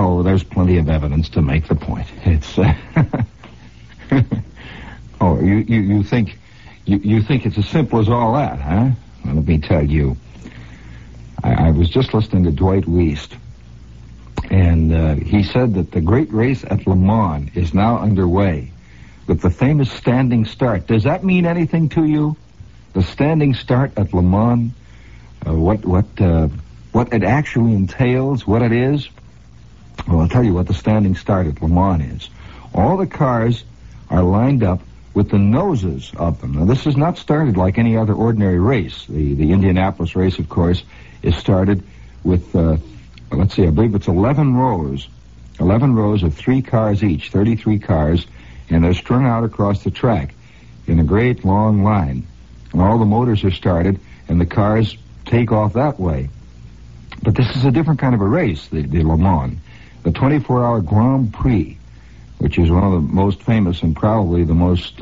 Oh, there's plenty of evidence to make the point. It's oh, you think it's as simple as all that, huh? Well, let me tell you. I was just listening to Dwight Weist, and he said that the great race at Le Mans is now underway with the famous standing start. Does that mean anything to you? The standing start at Le Mans, what it actually entails, what it is? Well, I'll tell you what the standing start at Le Mans is. All the cars are lined up with the noses of them. Now, this is not started like any other ordinary race. The Indianapolis race, of course, is started with, let's see, I believe it's 11 rows. 11 rows of 3 cars each, 33 cars, and they're strung out across the track in a great long line. And all the motors are started, and the cars take off that way. But this is a different kind of a race, the Le Mans. The 24-hour Grand Prix, which is one of the most famous and probably the most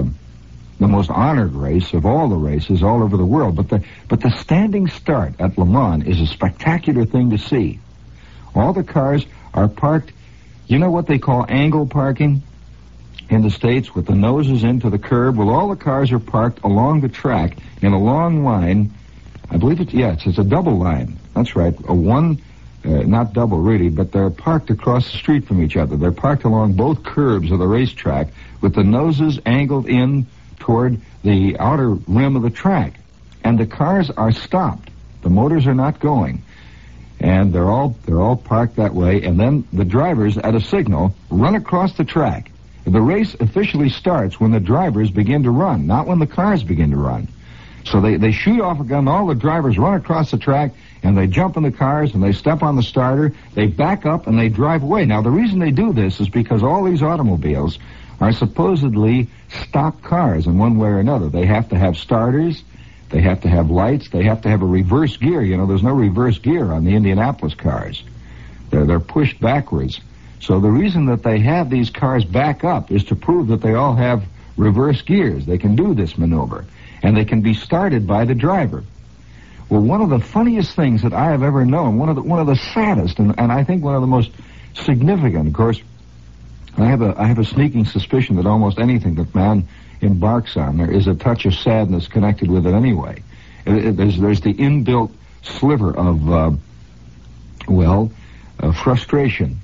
honored race of all the races all over the world. But the standing start at Le Mans is a spectacular thing to see. All the cars are parked, you know what they call angle parking in the States, with the noses into the curb? Well, all the cars are parked along the track in a long line. I believe it's a double line. That's right, not double really, but they're parked across the street from each other. They're parked along both curbs of the racetrack with the noses angled in toward the outer rim of the track. And the cars are stopped. The motors are not going. And they're all parked that way, and then the drivers, at a signal, run across the track. The race officially starts when the drivers begin to run, not when the cars begin to run. So they shoot off a gun, all the drivers run across the track, and they jump in the cars, and they step on the starter, they back up, and they drive away. Now, the reason they do this is because all these automobiles are supposedly stock cars in one way or another. They have to have starters, they have to have lights, they have to have a reverse gear. You know, there's no reverse gear on the Indianapolis cars. They're pushed backwards. So the reason that they have these cars back up is to prove that they all have reverse gears. They can do this maneuver, and they can be started by the driver. Well, one of the funniest things that I have ever known, one of the saddest, and I think one of the most significant, of course, I have a sneaking suspicion that almost anything that man embarks on, there is a touch of sadness connected with it anyway. There's the inbuilt sliver of frustration.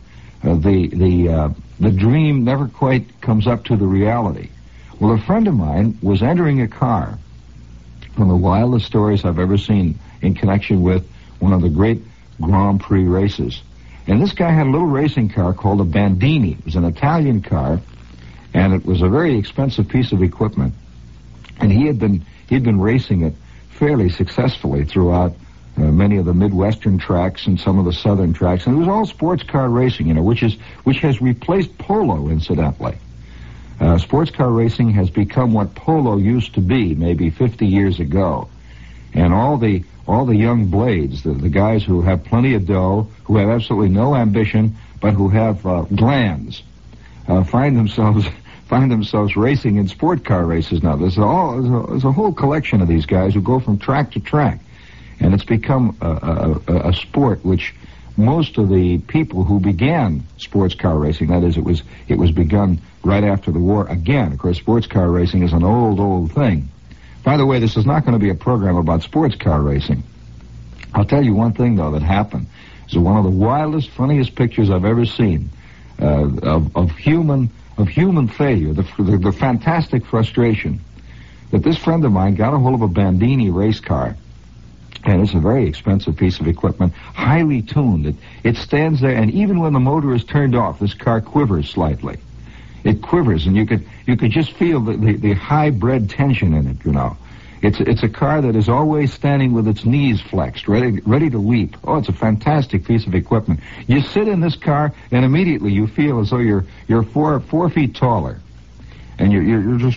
The dream never quite comes up to the reality. Well, a friend of mine was entering a car. One of the wildest stories I've ever seen in connection with one of the great Grand Prix races. And this guy had a little racing car called a Bandini. It was an Italian car, and it was a very expensive piece of equipment. And he'd been racing it fairly successfully throughout many of the Midwestern tracks and some of the Southern tracks. And it was all sports car racing, you know, which has replaced polo, incidentally. Sports car racing has become what polo used to be maybe 50 years ago. And all the young blades, the guys who have plenty of dough, who have absolutely no ambition, but who have glands, find themselves racing in sport car races now. There's a whole collection of these guys who go from track to track. And it's become a sport which most of the people who began sports car racing, that is, it was begun right after the war. Again, of course, sports car racing is an old thing. By the way, this is not going to be a program about sports car racing. I'll tell you one thing, though, that happened. It's one of the wildest, funniest pictures I've ever seen of human failure, the fantastic frustration that this friend of mine got a hold of a Bandini race car. And it's a very expensive piece of equipment, highly tuned. It stands there, and even when the motor is turned off, this car quivers slightly. It quivers, and you could just feel the high-bred tension in it, you know. It's a car that is always standing with its knees flexed, ready to leap. Oh, it's a fantastic piece of equipment. You sit in this car, and immediately you feel as though you're 4 feet taller. And you're just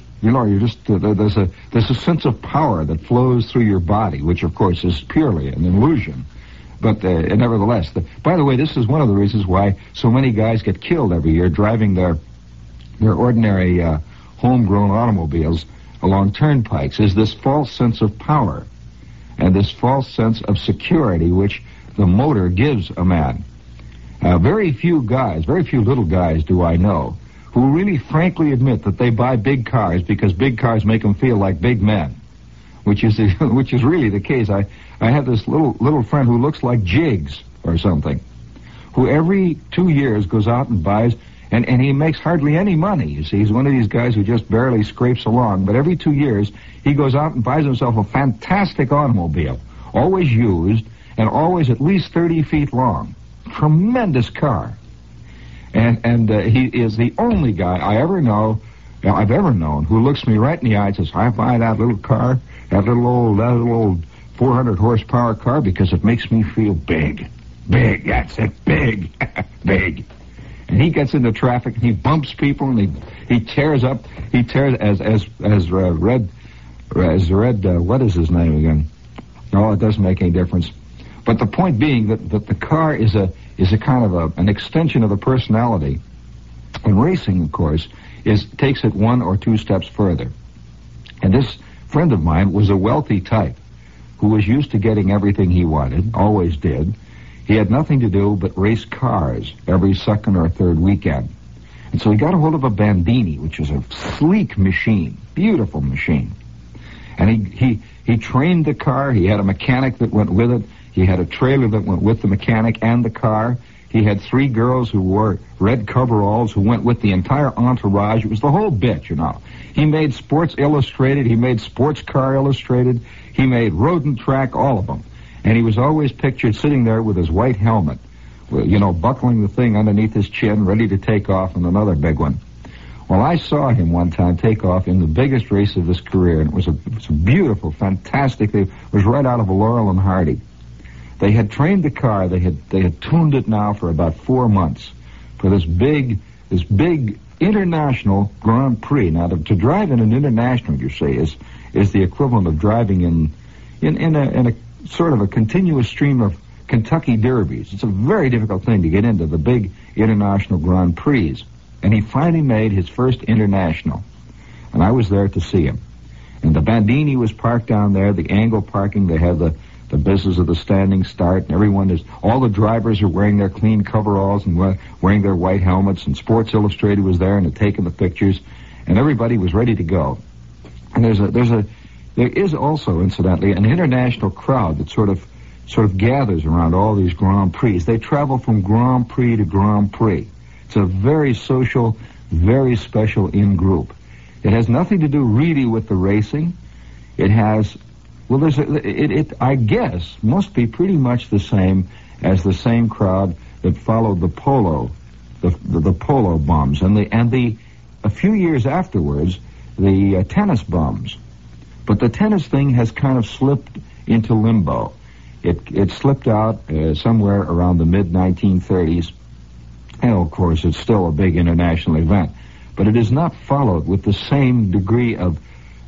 there's a sense of power that flows through your body, which of course is purely an illusion. But nevertheless, by the way, this is one of the reasons why so many guys get killed every year driving their ordinary homegrown automobiles along turnpikes, is this false sense of power and this false sense of security which the motor gives a man. Very few little guys do I know who really frankly admit that they buy big cars because big cars make them feel like big men, which is really the case. I have this little friend who looks like Jiggs or something, who every 2 years goes out and buys, and he makes hardly any money. You see, he's one of these guys who just barely scrapes along, but every 2 years he goes out and buys himself a fantastic automobile, always used and always at least 30 feet long. Tremendous car. And he is the only guy I've ever known who looks me right in the eye and says, I buy that little car, that little old 400 horsepower car because it makes me feel big. Big, that's it, big, big. And he gets into traffic and he bumps people and he tears as Red, what is his name again? No, it doesn't make any difference. But the point being that the car is a kind of an extension of the personality. And racing, of course, takes it 1 or 2 steps further. And this friend of mine was a wealthy type who was used to getting everything he wanted, always did. He had nothing to do but race cars every second or third weekend. And so he got a hold of a Bandini, which is a sleek machine, beautiful machine. And he trained the car. He had a mechanic that went with it. He had a trailer that went with the mechanic and the car. He had 3 girls who wore red coveralls who went with the entire entourage. It was the whole bit, you know. He made Sports Illustrated. He made Sports Car Illustrated. He made Road and Track, all of them. And he was always pictured sitting there with his white helmet, you know, buckling the thing underneath his chin, ready to take off in another big one. Well, I saw him one time take off in the biggest race of his career, and it was a beautiful, fantastic. It was right out of a Laurel and Hardy. They had trained the car. They had tuned it now for about 4 months for this big international Grand Prix. Now, to drive in an international, you say, is the equivalent of driving in a sort of a continuous stream of Kentucky derbies. It's a very difficult thing to get into the big international Grand Prix. And he finally made his first international. And I was there to see him. And the Bandini was parked down there, the angle parking. They have the business of the standing start, and all the drivers are wearing their clean coveralls and wearing their white helmets, and Sports Illustrated was there and had taken the pictures, and everybody was ready to go. And there is also, incidentally, an international crowd that sort of gathers around all these Grand Prix. They travel from Grand Prix to Grand Prix. It's a very social, very special in-group. It has nothing to do really with the racing. It has, well, I guess, must be pretty much the same as the same crowd that followed the polo bums, and a few years afterwards, the tennis bums. But the tennis thing has kind of slipped into limbo. It slipped out somewhere around the mid-1930s. And, of course, it's still a big international event. But it is not followed with the same degree of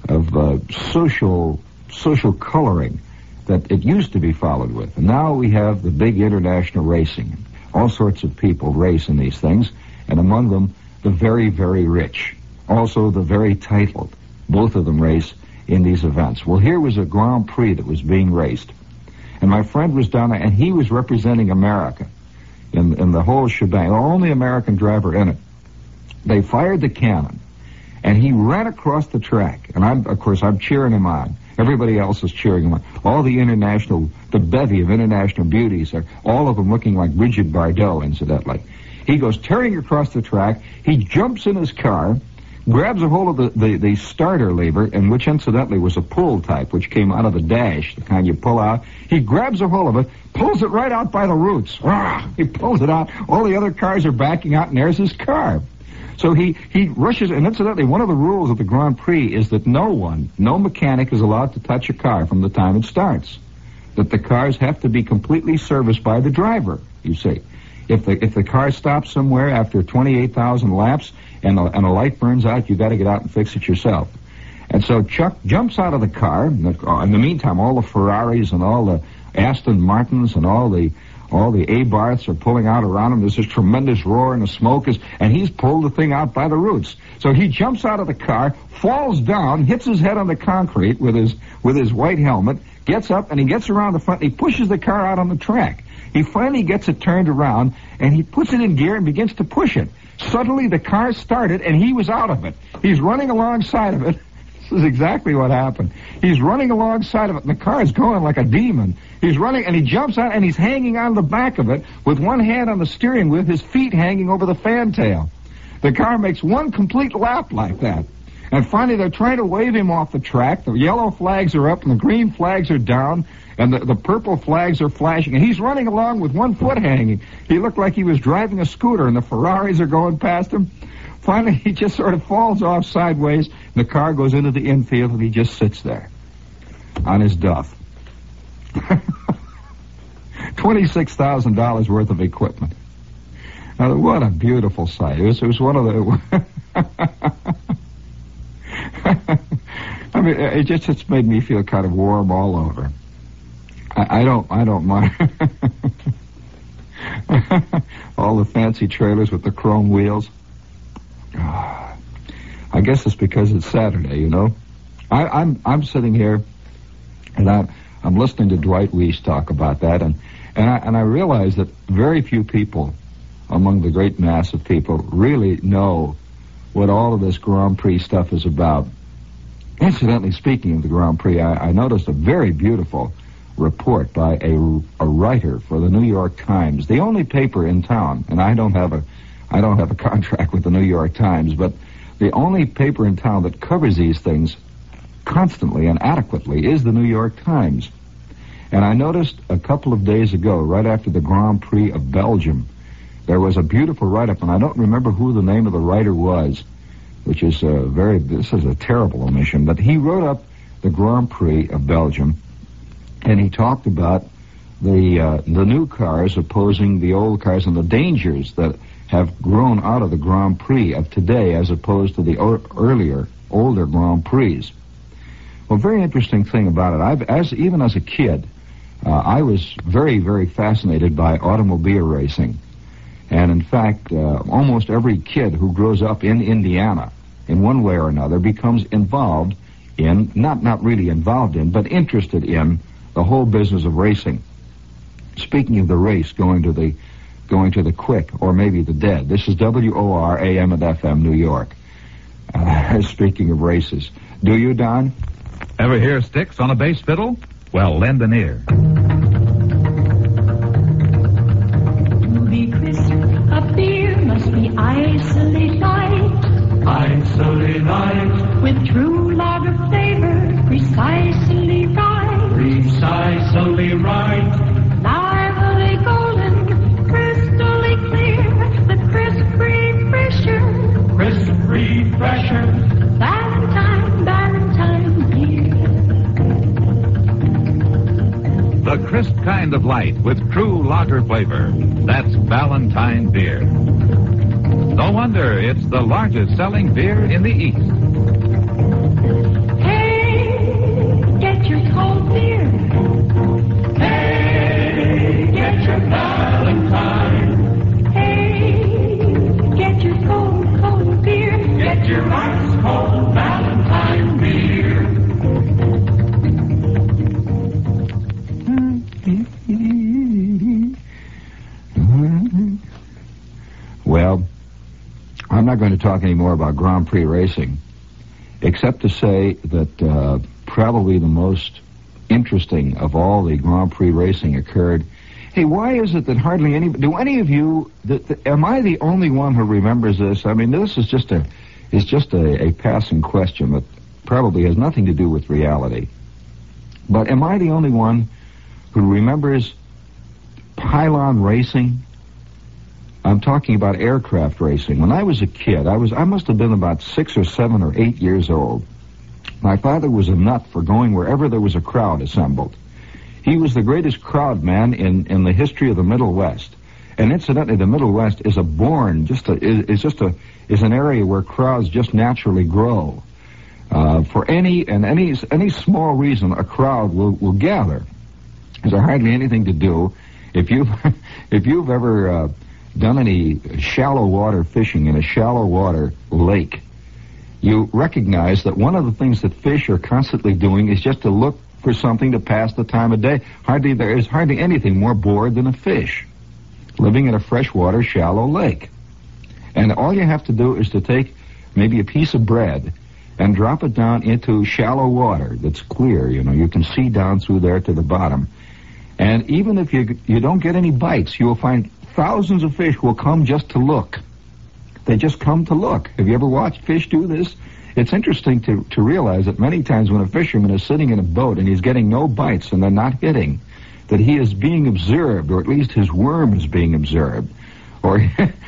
social coloring that it used to be followed with. And now we have the big international racing. All sorts of people race in these things, and among them, the very, very rich. Also, the very titled. Both of them race in these events. Well, here was a Grand Prix that was being raced. And my friend was down there, and he was representing America in the whole shebang. The only American driver in it. They fired the cannon, and he ran across the track. And I'm cheering him on. Everybody else is cheering him on. All the bevy of international beauties are all of them looking like Brigitte Bardot, incidentally. He goes tearing across the track. He jumps in his car, grabs a hold of the starter lever, and which incidentally was a pull type, which came out of the dash, the kind you pull out. He grabs a hold of it, pulls it right out by the roots. He pulls it out. All the other cars are backing out, and there's his car. So he rushes, and incidentally, one of the rules of the Grand Prix is that no mechanic is allowed to touch a car from the time it starts. That the cars have to be completely serviced by the driver, you see. If the car stops somewhere after 28,000 laps and a light burns out, you got to get out and fix it yourself. And so Chuck jumps out of the car. In the meantime, all the Ferraris and all the Aston Martins and all the Abarths are pulling out around him. There's this tremendous roar and the smoke and he's pulled the thing out by the roots. So he jumps out of the car, falls down, hits his head on the concrete with his white helmet, gets up, and he gets around the front, and he pushes the car out on the track. He finally gets it turned around, and he puts it in gear and begins to push it. Suddenly, the car started, and he was out of it. He's running alongside of it. This is exactly what happened. He's running alongside of it, and the car is going like a demon. He's running, and he jumps out, and he's hanging on the back of it with one hand on the steering wheel, his feet hanging over the fantail. The car makes one complete lap like that. And finally, they're trying to wave him off the track. The yellow flags are up, and the green flags are down, and the purple flags are flashing. And he's running along with one foot hanging. He looked like he was driving a scooter, and the Ferraris are going past him. Finally, he just sort of falls off sideways, and the car goes into the infield, and he just sits there on his duff. $26,000 worth of equipment. Now, what a beautiful sight. It was one of the... I mean, it's made me feel kind of warm all over. I don't mind. All the fancy trailers with the chrome wheels. I guess it's because it's Saturday, you know. I'm sitting here, and I'm listening to Dwight Weiss talk about that, and I realize that very few people among the great mass of people really know what all of this Grand Prix stuff is about. Incidentally, speaking of the Grand Prix, I noticed a very beautiful report by a writer for the New York Times, the only paper in town, and I don't have a contract with the New York Times, but the only paper in town that covers these things constantly and adequately is the New York Times. And I noticed a couple of days ago, right after the Grand Prix of Belgium, there was a beautiful write-up, and I don't remember who the name of the writer was, which is this is a terrible omission, but he wrote up the Grand Prix of Belgium, and he talked about the new cars opposing the old cars and the dangers that have grown out of the Grand Prix of today as opposed to the older Grand Prix. Well, very interesting thing about it, even as a kid, I was very, very fascinated by automobile racing. And in fact, almost every kid who grows up in Indiana, in one way or another, becomes involved in, not really involved in, but interested in the whole business of racing. Speaking of the race, going to the quick, or maybe the dead. This is WOR AM and FM, New York. Speaking of races. Do you, Don? Ever hear Styx on a bass fiddle? Well, lend an ear. To be crisp, a beer must be icily light. Icily light. With true lager flavor, precisely right. Precisely right. Lively golden, crystally clear. The crisp refresher. Crisp refresher. Valentine beer. The crisp kind of light with true lager flavor. That's Valentine beer. No wonder it's the largest selling beer in the East. Hey, get your cold beer. Hey, get your Valentine. Hey, get your cold beer. Get your ice cold Valentine beer. Well, I'm not going to talk any more about Grand Prix racing, except to say that probably the most interesting of all the Grand Prix racing occurred. Hey, why is it that hardly do any of you, am I the only one who remembers this? I mean, this is just a passing question that probably has nothing to do with reality. But am I the only one who remembers pylon racing? I'm talking about aircraft racing. When I was a kid, I must have been about 6 or 7 or 8 years old. My father was a nut for going wherever there was a crowd assembled. He was the greatest crowd man in the history of the Middle West. And incidentally, the Middle West is is an area where crowds just naturally grow. For any small reason, a crowd will gather. There's hardly anything to do. If you've ever done any shallow water fishing in a shallow water lake, you recognize that one of the things that fish are constantly doing is just to look for something to pass the time of day. There is hardly anything more bored than a fish living in a freshwater, shallow lake. And all you have to do is to take maybe a piece of bread and drop it down into shallow water that's clear. You can see down through there to the bottom. And even if you don't get any bites, you will find thousands of fish will come just to look. They just come to look. Have you ever watched fish do this? It's interesting to realize that many times when a fisherman is sitting in a boat and he's getting no bites and they're not hitting, that he is being observed, or at least his worm is being observed, or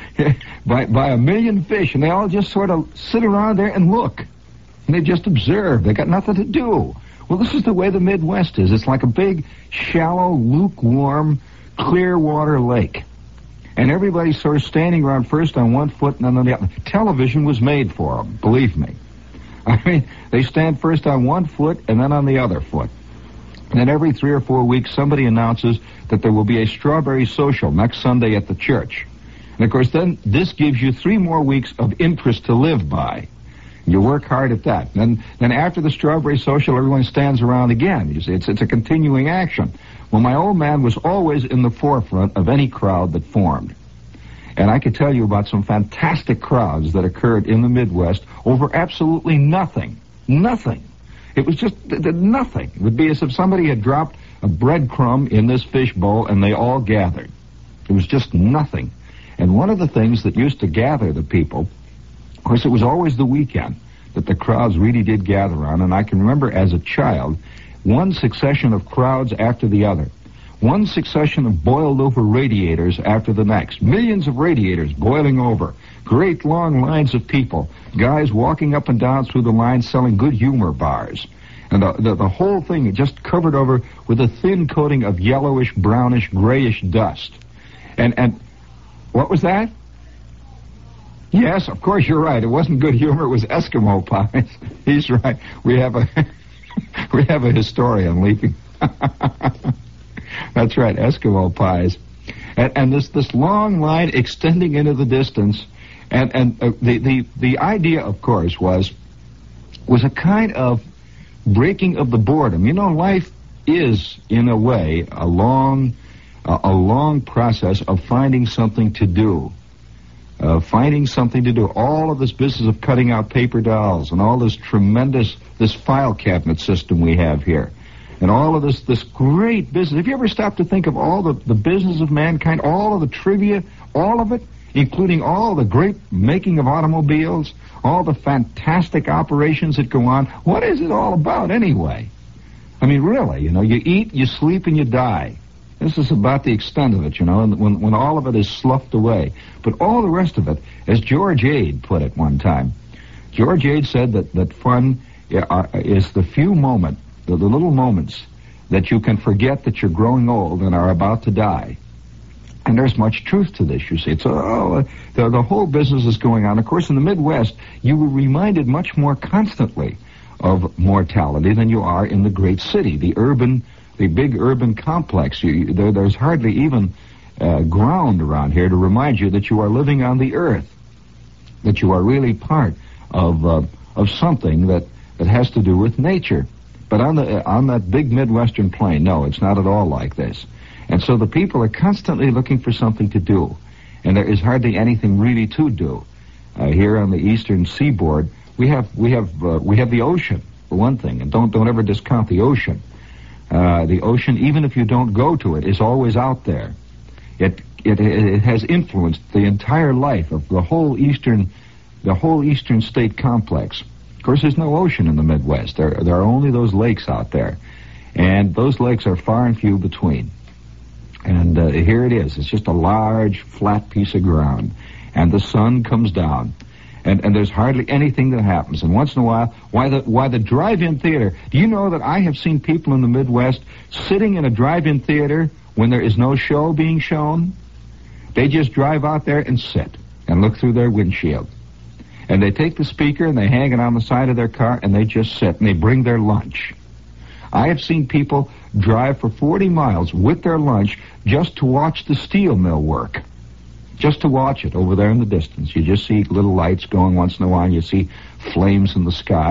by a million fish, and they all just sort of sit around there and look. And they just observe. They got nothing to do. Well, this is the way the Midwest is. It's like a big, shallow, lukewarm, clear water lake. And everybody's sort of standing around first on one foot and then on the other. Television was made for them, believe me. I mean, they stand first on one foot and then on the other foot. And then every 3 or 4 weeks, somebody announces that there will be a strawberry social next Sunday at the church. And, of course, then this gives you 3 more weeks of interest to live by. You work hard at that. Then after the strawberry social, everyone stands around again. You see, it's a continuing action. Well, my old man was always in the forefront of any crowd that formed. And I could tell you about some fantastic crowds that occurred in the Midwest over absolutely nothing. Nothing. It was just nothing. It would be as if somebody had dropped a breadcrumb in this fish bowl and they all gathered. It was just nothing. And one of the things that used to gather the people, of course, it was always the weekend that the crowds really did gather on. And I can remember as a child, one succession of crowds after the other. One succession of boiled over radiators after the next. Millions of radiators boiling over. Great long lines of people. Guys walking up and down through the lines selling good humor bars. And the whole thing just covered over with a thin coating of yellowish, brownish, grayish dust. And what was that? Yes, of course you're right. It wasn't good humor. It was Eskimo pies. He's right. We have a historian leaping. That's right, Eskimo pies. And this long line extending into the distance. And the idea, of course, was a kind of breaking of the boredom. Life is, in a way, a long process of finding something to do. All of this business of cutting out paper dolls and all this this file cabinet system we have here. And all of this great business. Have you ever stopped to think of all the business of mankind, all of the trivia, all of it, including all the great making of automobiles, all the fantastic operations that go on? What is it all about anyway? I mean, really, you eat, you sleep, and you die. This is about the extent of it, and when all of it is sloughed away. But all the rest of it, as George Ade put it one time, George Ade said that fun is the few moments, the little moments that you can forget that you're growing old and are about to die. And there's much truth to this, you see. It's the whole business is going on. Of course, in the Midwest, you were reminded much more constantly of mortality than you are in the great city, the big urban complex. There's hardly even ground around here to remind you that you are living on the earth, that you are really part of something that has to do with nature. But on that big Midwestern plain, no, it's not at all like this. And so the people are constantly looking for something to do, and there is hardly anything really to do. Here on the eastern seaboard, we have the ocean for one thing, and don't ever discount the ocean. The ocean, even if you don't go to it, is always out there. It has influenced the entire life of the whole eastern state complex. Of course, there's no ocean in the Midwest. There are only those lakes out there, and those lakes are far and few between. And here it is. It's just a large, flat piece of ground, and the sun comes down, and there's hardly anything that happens. And once in a while, why the drive-in theater? Do you know that I have seen people in the Midwest sitting in a drive-in theater when there is no show being shown? They just drive out there and sit and look through their windshield. And they take the speaker and they hang it on the side of their car and they just sit and they bring their lunch. I have seen people drive for 40 miles with their lunch just to watch the steel mill work. Just to watch it over there in the distance. You just see little lights going once in a while. You see flames in the sky.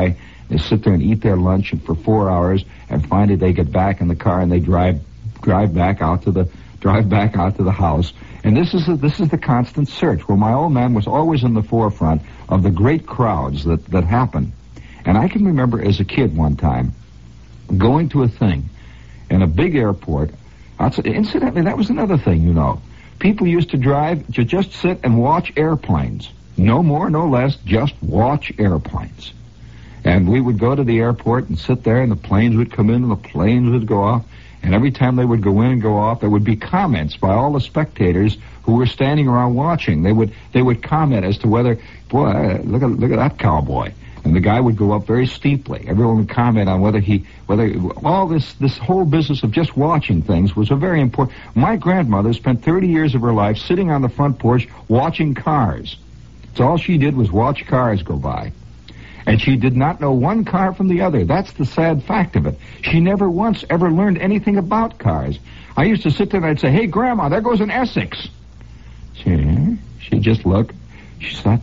They sit there and eat their lunch and for 4 hours, and finally they get back in the car and they drive back out to the house. And this is the constant search. Well, my old man was always in the forefront of the great crowds that happen. And I can remember as a kid one time going to a thing in a big airport. Incidentally, that was another thing, you know. People used to drive to just sit and watch airplanes. No more, no less, just watch airplanes. And we would go to the airport and sit there, and the planes would come in and the planes would go off. And every time they would go in and go off, there would be comments by all the spectators who were standing around watching. They would comment as to whether, boy, look at that cowboy. And the guy would go up very steeply. Everyone would comment on whether all this whole business of just watching things was a very important. My grandmother spent 30 years of her life sitting on the front porch watching cars. So all she did was watch cars go by. And she did not know one car from the other. That's the sad fact of it. She never once ever learned anything about cars. I used to sit there and I'd say, "Hey, Grandma, there goes an Essex." She'd just look. She said,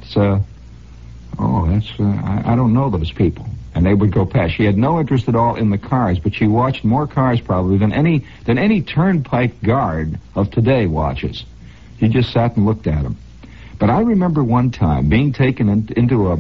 I don't know those people. And they would go past. She had no interest at all in the cars, but she watched more cars probably than any turnpike guard of today watches. She just sat and looked at them. But I remember one time being taken into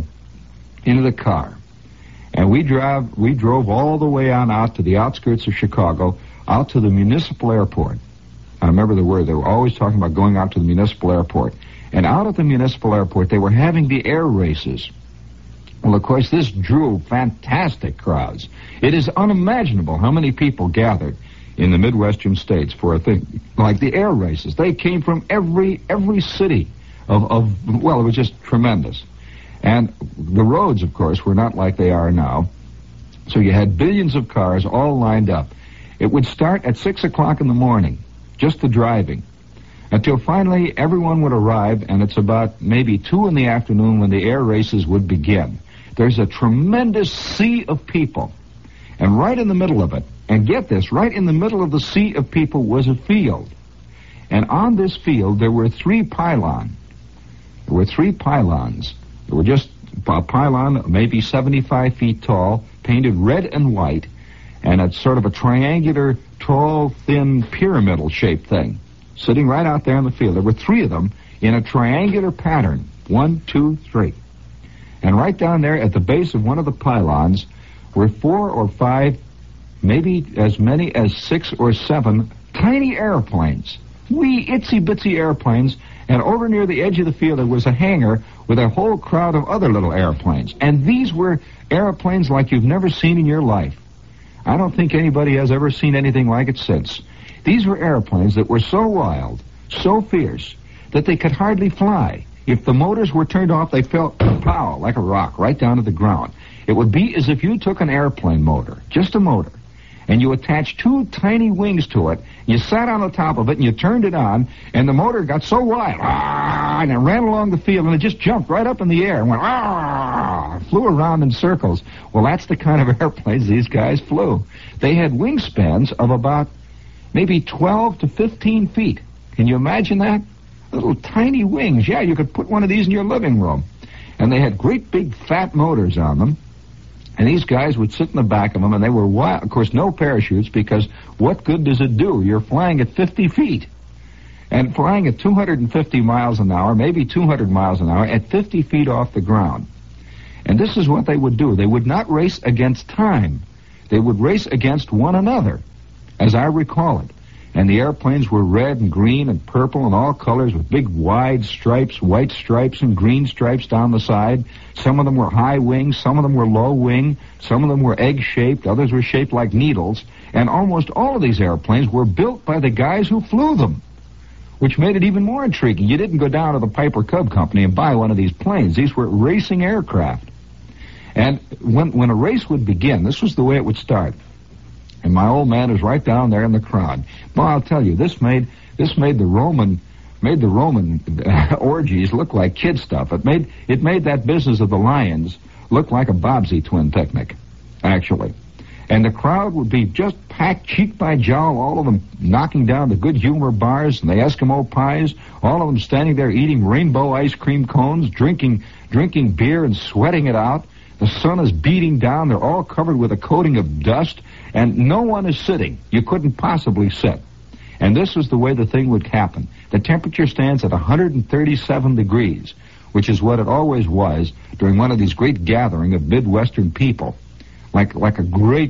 the car, and we drove all the way on out to the outskirts of Chicago, out to the municipal airport. I remember the word. They were always talking about going out to the municipal airport. And out at the municipal airport, they were having the air races. Well, of course, this drew fantastic crowds. It is unimaginable how many people gathered in the Midwestern states for a thing like the air races. They came from every city well, it was just tremendous. And the roads, of course, were not like they are now. So you had billions of cars all lined up. It would start at 6 o'clock in the morning, just the driving, until finally everyone would arrive, and it's about maybe 2 in the afternoon when the air races would begin. There's a tremendous sea of people. And right in the middle of it, and get this, right in the middle of the sea of people was a field. And on this field there were 3 pylons. There were 3 pylons. They were just a pylon maybe 75 feet tall, painted red and white, and it's sort of a triangular, tall, thin, pyramidal-shaped thing, sitting right out there in the field. There were 3 of them in a triangular pattern. 1, 2, 3. And right down there at the base of one of the pylons were 4 or 5, maybe as many as 6 or 7 tiny airplanes. Wee itsy-bitsy airplanes. And over near the edge of the field there was a hangar with a whole crowd of other little airplanes. And these were airplanes like you've never seen in your life. I don't think anybody has ever seen anything like it since. These were airplanes that were so wild, so fierce, that they could hardly fly. If the motors were turned off, they fell, pow, like a rock, right down to the ground. It would be as if you took an airplane motor, just a motor, and you attached 2 tiny wings to it, you sat on the top of it, and you turned it on, and the motor got so wild, and it ran along the field, and it just jumped right up in the air, and went, flew around in circles. Well, that's the kind of airplanes these guys flew. They had wingspans of about maybe 12 to 15 feet. Can you imagine that? Little tiny wings. Yeah, you could put one of these in your living room. And they had great big fat motors on them. And these guys would sit in the back of them, and they were wild. Of course, no parachutes, because what good does it do? You're flying at 50 feet. And flying at 250 miles an hour, maybe 200 miles an hour, at 50 feet off the ground. And this is what they would do. They would not race against time. They would race against one another, as I recall it. And the airplanes were red and green and purple and all colors with big wide stripes, white stripes and green stripes down the side. Some of them were high wing, some of them were low wing, some of them were egg-shaped, others were shaped like needles. And almost all of these airplanes were built by the guys who flew them, which made it even more intriguing. You didn't go down to the Piper Cub Company and buy one of these planes. These were racing aircraft. And when a race would begin, this was the way it would start. And my old man was right down there in the crowd. Well, I'll tell you, this made the Roman orgies look like kid stuff. It made that business of the lions look like a Bobsey twin picnic, actually. And the crowd would be just packed cheek by jowl, all of them knocking down the Good Humor bars and the Eskimo pies, all of them standing there eating rainbow ice cream cones, drinking beer and sweating it out. The sun is beating down. They're all covered with a coating of dust, and no one is sitting. You couldn't possibly sit. And this is the way the thing would happen. The temperature stands at 137 degrees, which is what it always was during one of these great gathering of Midwestern people, like a great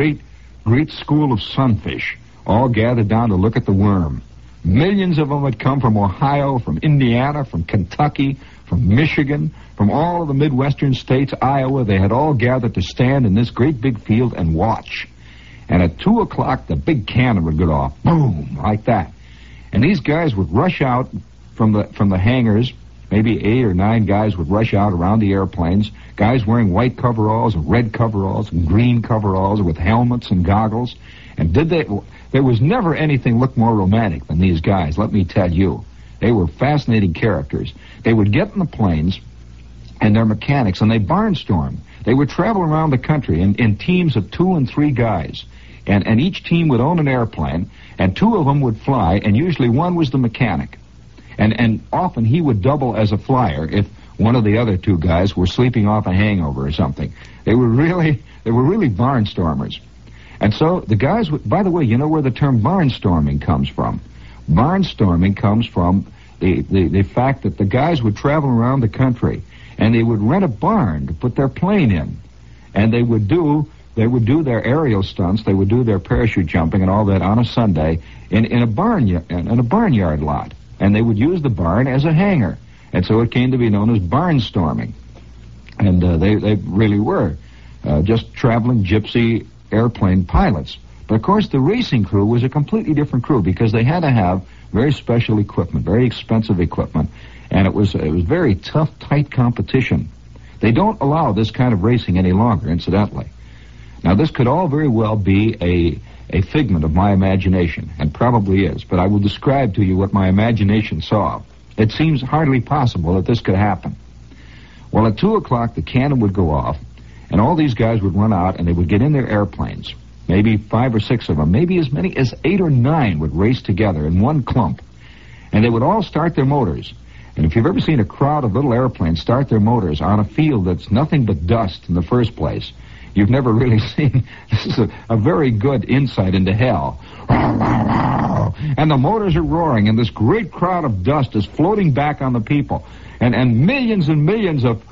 school of sunfish, all gathered down to look at the worm. Millions of them had come from Ohio, from Indiana, from Kentucky, from Michigan, from all of the Midwestern states, Iowa. They had all gathered to stand in this great big field and watch. And at 2 o'clock, the big cannon would go off, boom, like that. And these guys would rush out from the hangars. Maybe 8 or 9 guys would rush out around the airplanes, guys wearing white coveralls and red coveralls and green coveralls with helmets and goggles. And there was never anything looked more romantic than these guys, let me tell you. They were fascinating characters. They would get in the planes and their mechanics, and they barnstormed. They would travel around the country in teams of 2 and 3 guys. And each team would own an airplane, and 2 of them would fly, and usually one was the mechanic. And often he would double as a flyer if one of the other 2 guys were sleeping off a hangover or something. They were really barnstormers. And so the guys would, by the way, you know where the term barnstorming comes from? Barnstorming comes from the fact that the guys would travel around the country and they would rent a barn to put their plane in. And they would do their aerial stunts, they would do their parachute jumping and all that on a Sunday in a barnyard lot. And they would use the barn as a hangar. And so it came to be known as barnstorming. And they really were just traveling gypsy airplane pilots. But of course the racing crew was a completely different crew because they had to have very special equipment, very expensive equipment. And it was very tough, tight competition. They don't allow this kind of racing any longer, incidentally. Now this could all very well be a figment of my imagination, and probably is, but I will describe to you what my imagination saw. It seems hardly possible that this could happen. Well, at 2 o'clock, the cannon would go off, and all these guys would run out, and they would get in their airplanes. Maybe 5 or 6 of them, maybe as many as 8 or 9 would race together in one clump. And they would all start their motors. And if you've ever seen a crowd of little airplanes start their motors on a field that's nothing but dust in the first place, you've never really seen. This is a very good insight into hell. And the motors are roaring, and this great crowd of dust is floating back on the people. And millions and millions of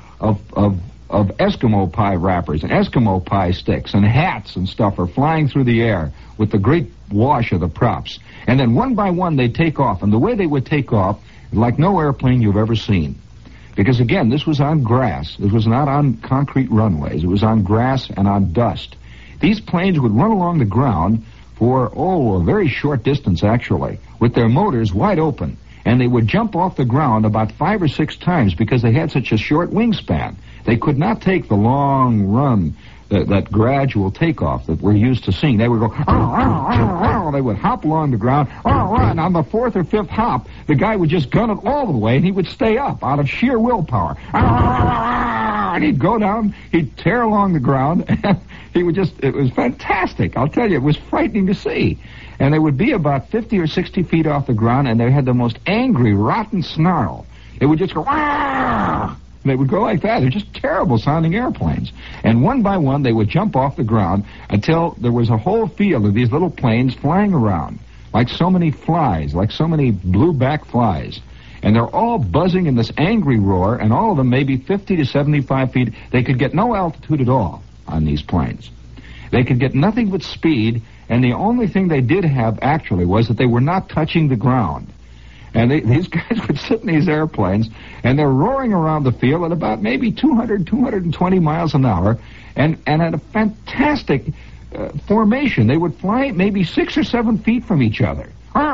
Eskimo pie wrappers and Eskimo pie sticks and hats and stuff are flying through the air with the great wash of the props. And then one by one they take off. And the way they would take off is like no airplane you've ever seen. Because, again, this was on grass. This was not on concrete runways. It was on grass and on dust. These planes would run along the ground for, a very short distance, actually, with their motors wide open. And they would jump off the ground about 5 or 6 times because they had such a short wingspan. They could not take the long run, that gradual takeoff that we're used to seeing. They would go, they would hop along the ground, and on the 4th or 5th hop, the guy would just gun it all the way, and he would stay up out of sheer willpower. And he'd go down, he'd tear along the ground, and he would it was fantastic. I'll tell you, it was frightening to see. And they would be about 50 or 60 feet off the ground, and they had the most angry, rotten snarl. It would just go, they would go like that. They're just terrible-sounding airplanes. And one by one, they would jump off the ground until there was a whole field of these little planes flying around, like so many flies, like so many blue-back flies. And they're all buzzing in this angry roar, and all of them maybe 50 to 75 feet. They could get no altitude at all on these planes. They could get nothing but speed, and the only thing they did have, actually, was that they were not touching the ground. And these guys would sit in these airplanes, and they're roaring around the field at about maybe 200, 220 miles an hour, and at a fantastic formation. They would fly maybe 6 or 7 feet from each other.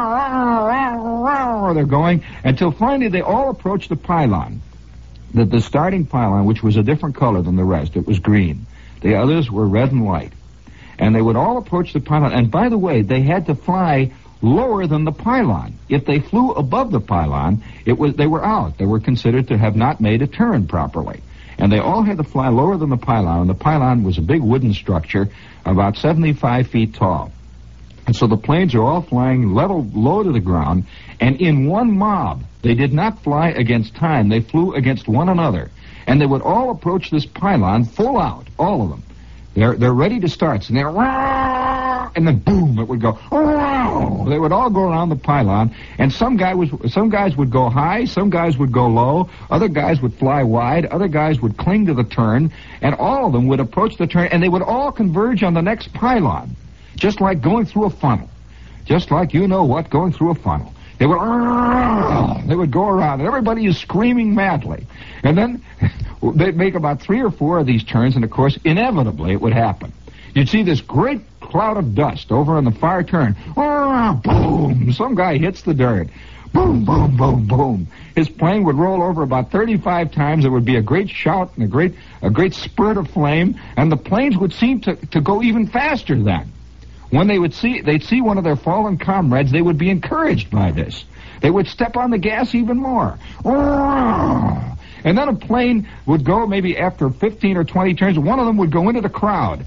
They're going until finally they all approach the pylon. The starting pylon, which was a different color than the rest. It was green. The others were red and white. And they would all approach the pylon. And by the way, they had to fly lower than the pylon. If they flew above the pylon, they were out. They were considered to have not made a turn properly. And they all had to fly lower than the pylon, and the pylon was a big wooden structure about 75 feet tall. And so the planes are all flying level low to the ground, and in one mob. They did not fly against time. They flew against one another. And they would all approach this pylon full out, all of them. They're ready to start. So they're, and then boom, it would go. They would all go around the pylon, and some guys would go high, some guys would go low, other guys would fly wide, other guys would cling to the turn, and all of them would approach the turn, and they would all converge on the next pylon, just like going through a funnel, just like going through a funnel. They would go around, and everybody is screaming madly. And then they'd make about 3 or 4 of these turns, and, of course, inevitably it would happen. You'd see this great cloud of dust over on the far turn. Boom! Some guy hits the dirt. Boom, boom, boom, boom. His plane would roll over about 35 times. There would be a great shout and a great spurt of flame, and the planes would seem to go even faster then. When they'd see one of their fallen comrades, they would be encouraged by this. They would step on the gas even more. And then a plane would go, maybe after 15 or 20 turns, one of them would go into the crowd.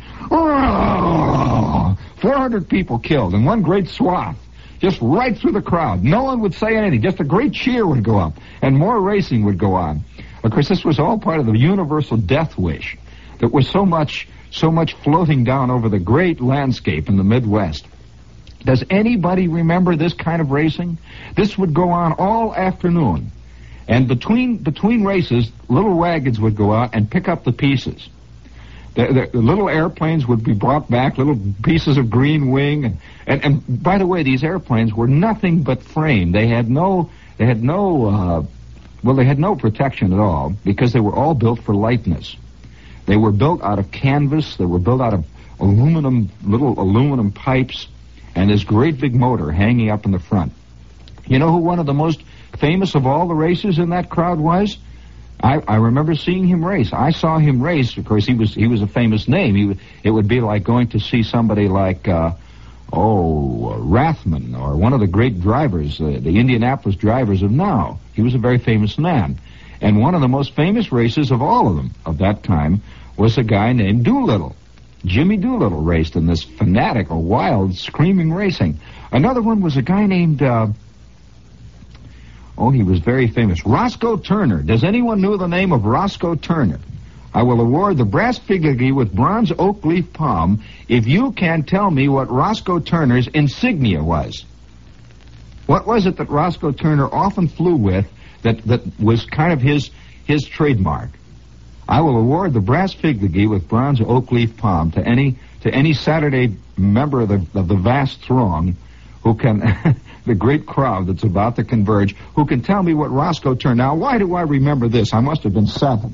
400 people killed in one great swath, just right through the crowd. No one would say anything. Just a great cheer would go up, and more racing would go on. Of course, this was all part of the universal death wish that was so much floating down over the great landscape in the Midwest. Does anybody remember this kind of racing? This would go on all afternoon. And between races, little wagons would go out and pick up the pieces. The little airplanes would be brought back, little pieces of green wing. And by the way, these airplanes were nothing but frame. They had no protection at all, because they were all built for lightness. They were built out of canvas. They were built out of little aluminum pipes, and this great big motor hanging up in the front. You know who one of the most famous of all the racers in that crowd was? I remember seeing him race. I saw him race. Of course, he was a famous name. It would be like going to see somebody like Rathman, or one of the great drivers, the Indianapolis drivers of now. He was a very famous man. And one of the most famous races of all of them of that time was a guy named Doolittle. Jimmy Doolittle raced in this fanatical, wild, screaming racing. Another one was a guy named, he was very famous, Roscoe Turner. Does anyone know the name of Roscoe Turner? I will award the brass figurine with bronze oak leaf palm if you can tell me what Roscoe Turner's insignia was. What was it that Roscoe Turner often flew with that was kind of his trademark? I will award the brass figurine with bronze oak leaf palm to any Saturday member of the vast throng who can, the great crowd that's about to converge, who can tell me what Roscoe Turner. Now, why do I remember this? I must have been 7.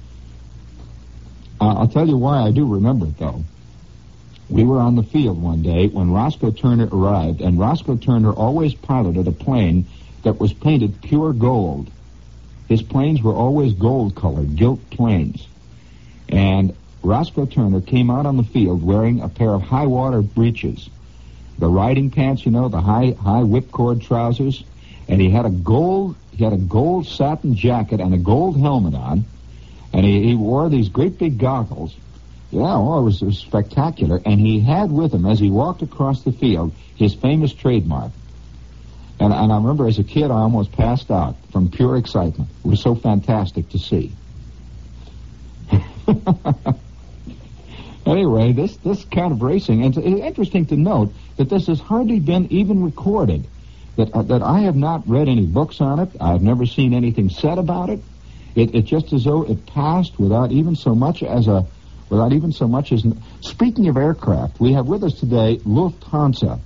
I'll tell you why I do remember it, though. We were on the field one day when Roscoe Turner arrived, and Roscoe Turner always piloted a plane that was painted pure gold. His planes were always gold-colored, gilt planes. And Roscoe Turner came out on the field wearing a pair of high-water breeches, the riding pants, the high whipcord trousers, and he had a gold satin jacket and a gold helmet on, and he wore these great big goggles. Yeah, it was spectacular. And he had with him, as he walked across the field, his famous trademark. And I remember as a kid, I almost passed out from pure excitement. It was so fantastic to see. Anyway, this kind of racing, and it's interesting to note that this has hardly been even recorded. That I have not read any books on it. I've never seen anything said about it. It's just as though it passed without even so much as. Speaking of aircraft, we have with us today Lufthansa.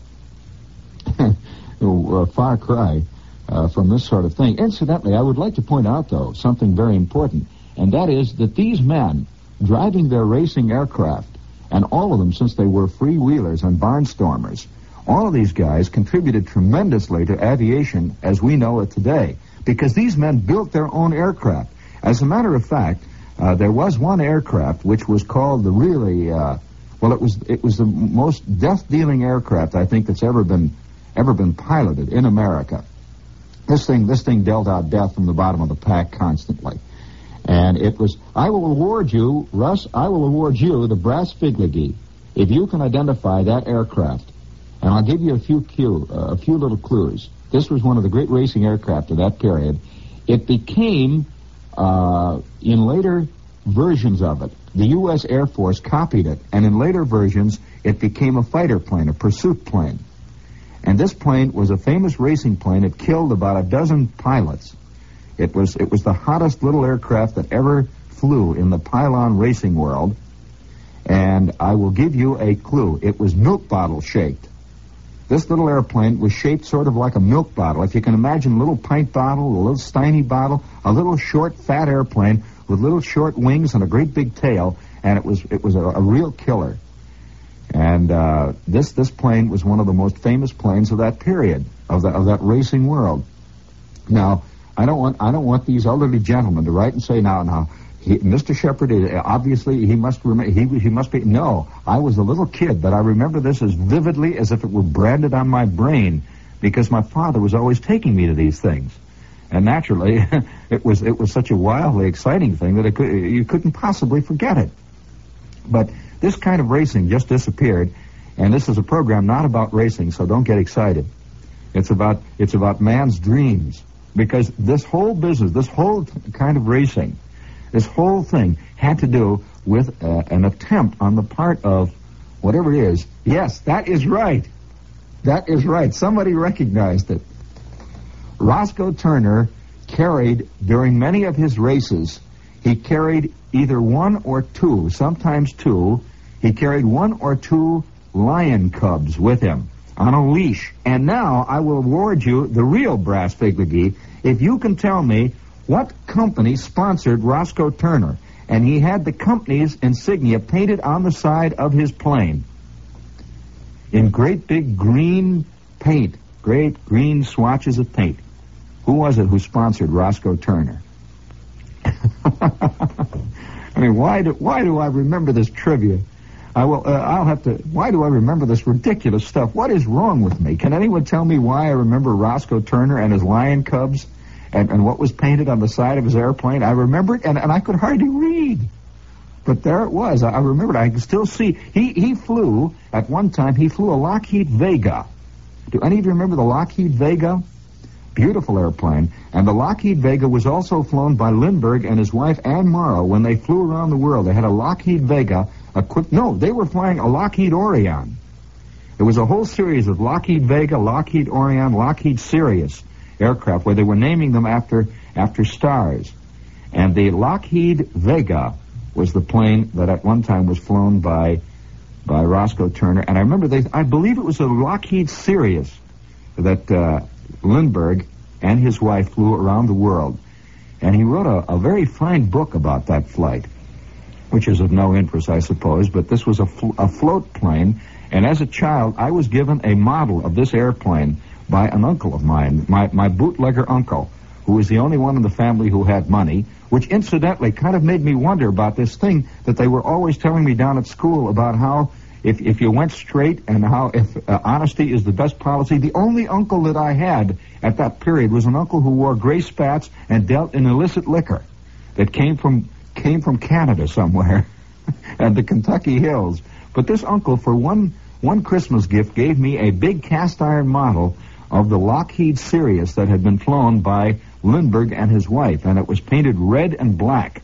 Far cry from this sort of thing. Incidentally, I would like to point out, though, something very important, and that is that these men driving their racing aircraft, and all of them, since they were freewheelers and barnstormers, all of these guys contributed tremendously to aviation as we know it today, because these men built their own aircraft. As a matter of fact, there was one aircraft which was called the really, it was the most death-dealing aircraft I think that's ever been piloted in America. This thing dealt out death from the bottom of the pack constantly. And it was, I will award you, Russ, the brass figurine if you can identify that aircraft And I'll give you a few little clues. This was one of the great racing aircraft of that period. It became, in later versions of it, the U.S. Air Force copied it, and in later versions, it became a fighter plane, a pursuit plane. And this plane was a famous racing plane. It killed about a dozen pilots. It was the hottest little aircraft that ever flew in the pylon racing world. And I will give you a clue. It was milk bottle shaped. This little airplane was shaped sort of like a milk bottle. If you can imagine a little pint bottle, a little steiny bottle, a little short, fat airplane with little short wings and a great big tail, and it was a real killer. And this plane was one of the most famous planes of that period, of that racing world. Now, I don't want these elderly gentlemen to write and say, now, Mr. Shepard, obviously he must remember. He must be. No, I was a little kid, but I remember this as vividly as if it were branded on my brain, because my father was always taking me to these things, and naturally, it was such a wildly exciting thing that you couldn't possibly forget it. But this kind of racing just disappeared, and this is a program not about racing, so don't get excited. It's about man's dreams, because this whole business, this whole kind of racing, this whole thing had to do with an attempt on the part of whatever it is. Yes, that is right. That is right. Somebody recognized it. Roscoe Turner carried, during many of his races, he carried either one or two, sometimes two. He carried one or two lion cubs with him on a leash. And now I will award you the real brass fig McGee if you can tell me what company sponsored Roscoe Turner. And he had the company's insignia painted on the side of his plane in great big green paint, great green swatches of paint. Who was it who sponsored Roscoe Turner? I mean, why do I remember this trivia? Why do I remember this ridiculous stuff? What is wrong with me? Can anyone tell me why I remember Roscoe Turner and his lion cubs and what was painted on the side of his airplane? I remember it, and I could hardly read. But there it was. I remember it. I can still see. He flew, at one time, he flew a Lockheed Vega. Do any of you remember the Lockheed Vega? Beautiful airplane. And the Lockheed Vega was also flown by Lindbergh and his wife Ann Morrow when they flew around the world. They had a Lockheed Vega, they were flying a Lockheed Orion. There was a whole series of Lockheed Vega, Lockheed Orion, Lockheed Sirius aircraft where they were naming them after stars. And the Lockheed Vega was the plane that at one time was flown by Roscoe Turner. And I remember I believe it was a Lockheed Sirius that Lindbergh and his wife flew around the world. And he wrote a very fine book about that flight, which is of no interest, I suppose, but this was a float plane. And as a child, I was given a model of this airplane by an uncle of mine, my bootlegger uncle, who was the only one in the family who had money, which incidentally kind of made me wonder about this thing that they were always telling me down at school about how if you went straight and how if honesty is the best policy. The only uncle that I had at that period was an uncle who wore gray spats and dealt in illicit liquor that came from Canada somewhere and the Kentucky hills. But this uncle, for one Christmas gift, gave me a big cast iron model of the Lockheed Sirius that had been flown by Lindbergh and his wife, and it was painted red and black.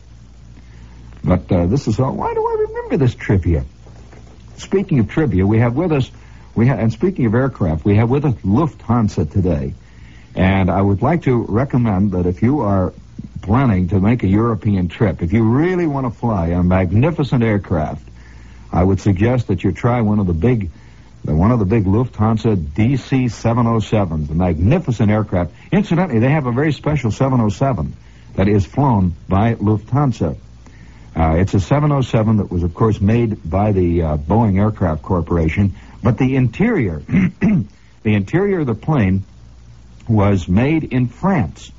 But this is all. Why do I remember this trivia? Speaking of trivia, we have with us, and speaking of aircraft, we have with us Lufthansa today. And I would like to recommend that if you are planning to make a European trip, if you really want to fly a magnificent aircraft, I would suggest that you try one of the big Lufthansa DC-707s, a magnificent aircraft. Incidentally, they have a very special 707 that is flown by Lufthansa. It's a 707 that was, of course, made by the Boeing Aircraft Corporation, but the interior, the interior of the plane was made in France.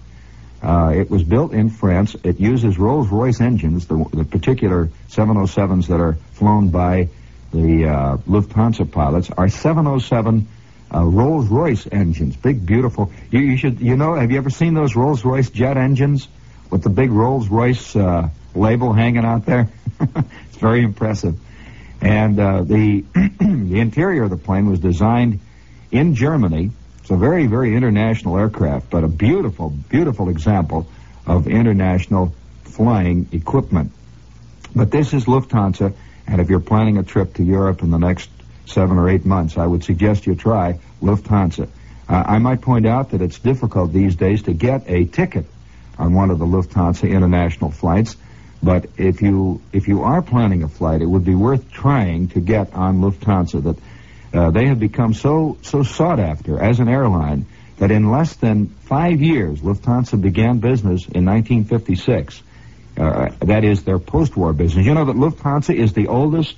It was built in France. It uses Rolls-Royce engines, the particular 707s that are flown by the Lufthansa pilots are 707 Rolls-Royce engines. Big, beautiful. You should, have you ever seen those Rolls-Royce jet engines with the big Rolls-Royce label hanging out there? It's very impressive. And the interior of the plane was designed in Germany. It's a very, very international aircraft, but a beautiful, beautiful example of international flying equipment. But this is Lufthansa, and if you're planning a trip to Europe in the next 7 or 8 months, I would suggest you try Lufthansa. I might point out that it's difficult these days to get a ticket on one of the Lufthansa international flights, but if you are planning a flight, it would be worth trying to get on Lufthansa. That they have become so sought after as an airline that in less than 5 years, Lufthansa began business in 1956. That is their post-war business. You know that Lufthansa is the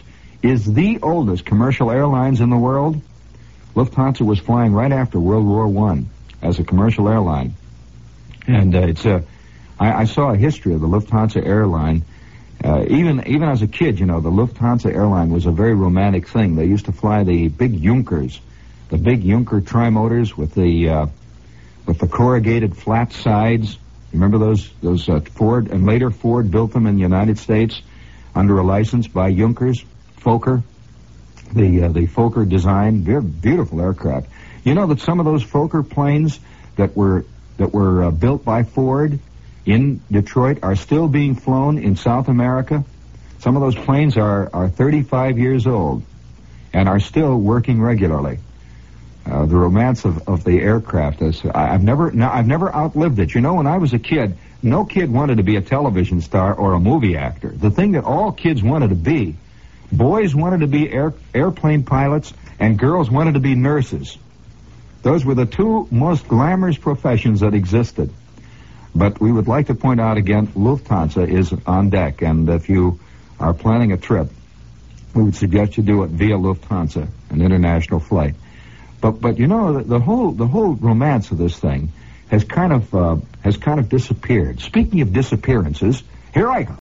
oldest commercial airlines in the world. Lufthansa was flying right after World War I as a commercial airline. And I saw a history of the Lufthansa airline. Even as a kid, you know, the Lufthansa airline was a very romantic thing. They used to fly the big Junkers, the big Junker trimotors with the corrugated flat sides. Remember those Ford, and later Ford built them in the United States under a license by Junkers, Fokker. The Fokker design, beautiful aircraft. You know that some of those Fokker planes that were built by Ford in Detroit are still being flown in South America? Some of those planes are 35 years old and are still working regularly. The romance of the aircraft is, I've never outlived it. You know, when I was a kid, no kid wanted to be a television star or a movie actor. The thing that all kids wanted to be, boys wanted to be airplane pilots and girls wanted to be nurses. Those were the two most glamorous professions that existed. But we would like to point out again, Lufthansa is on deck, and if you are planning a trip, we would suggest you do it via Lufthansa, an international flight. But you know, the whole romance of this thing has kind of disappeared. Speaking of disappearances, here I go.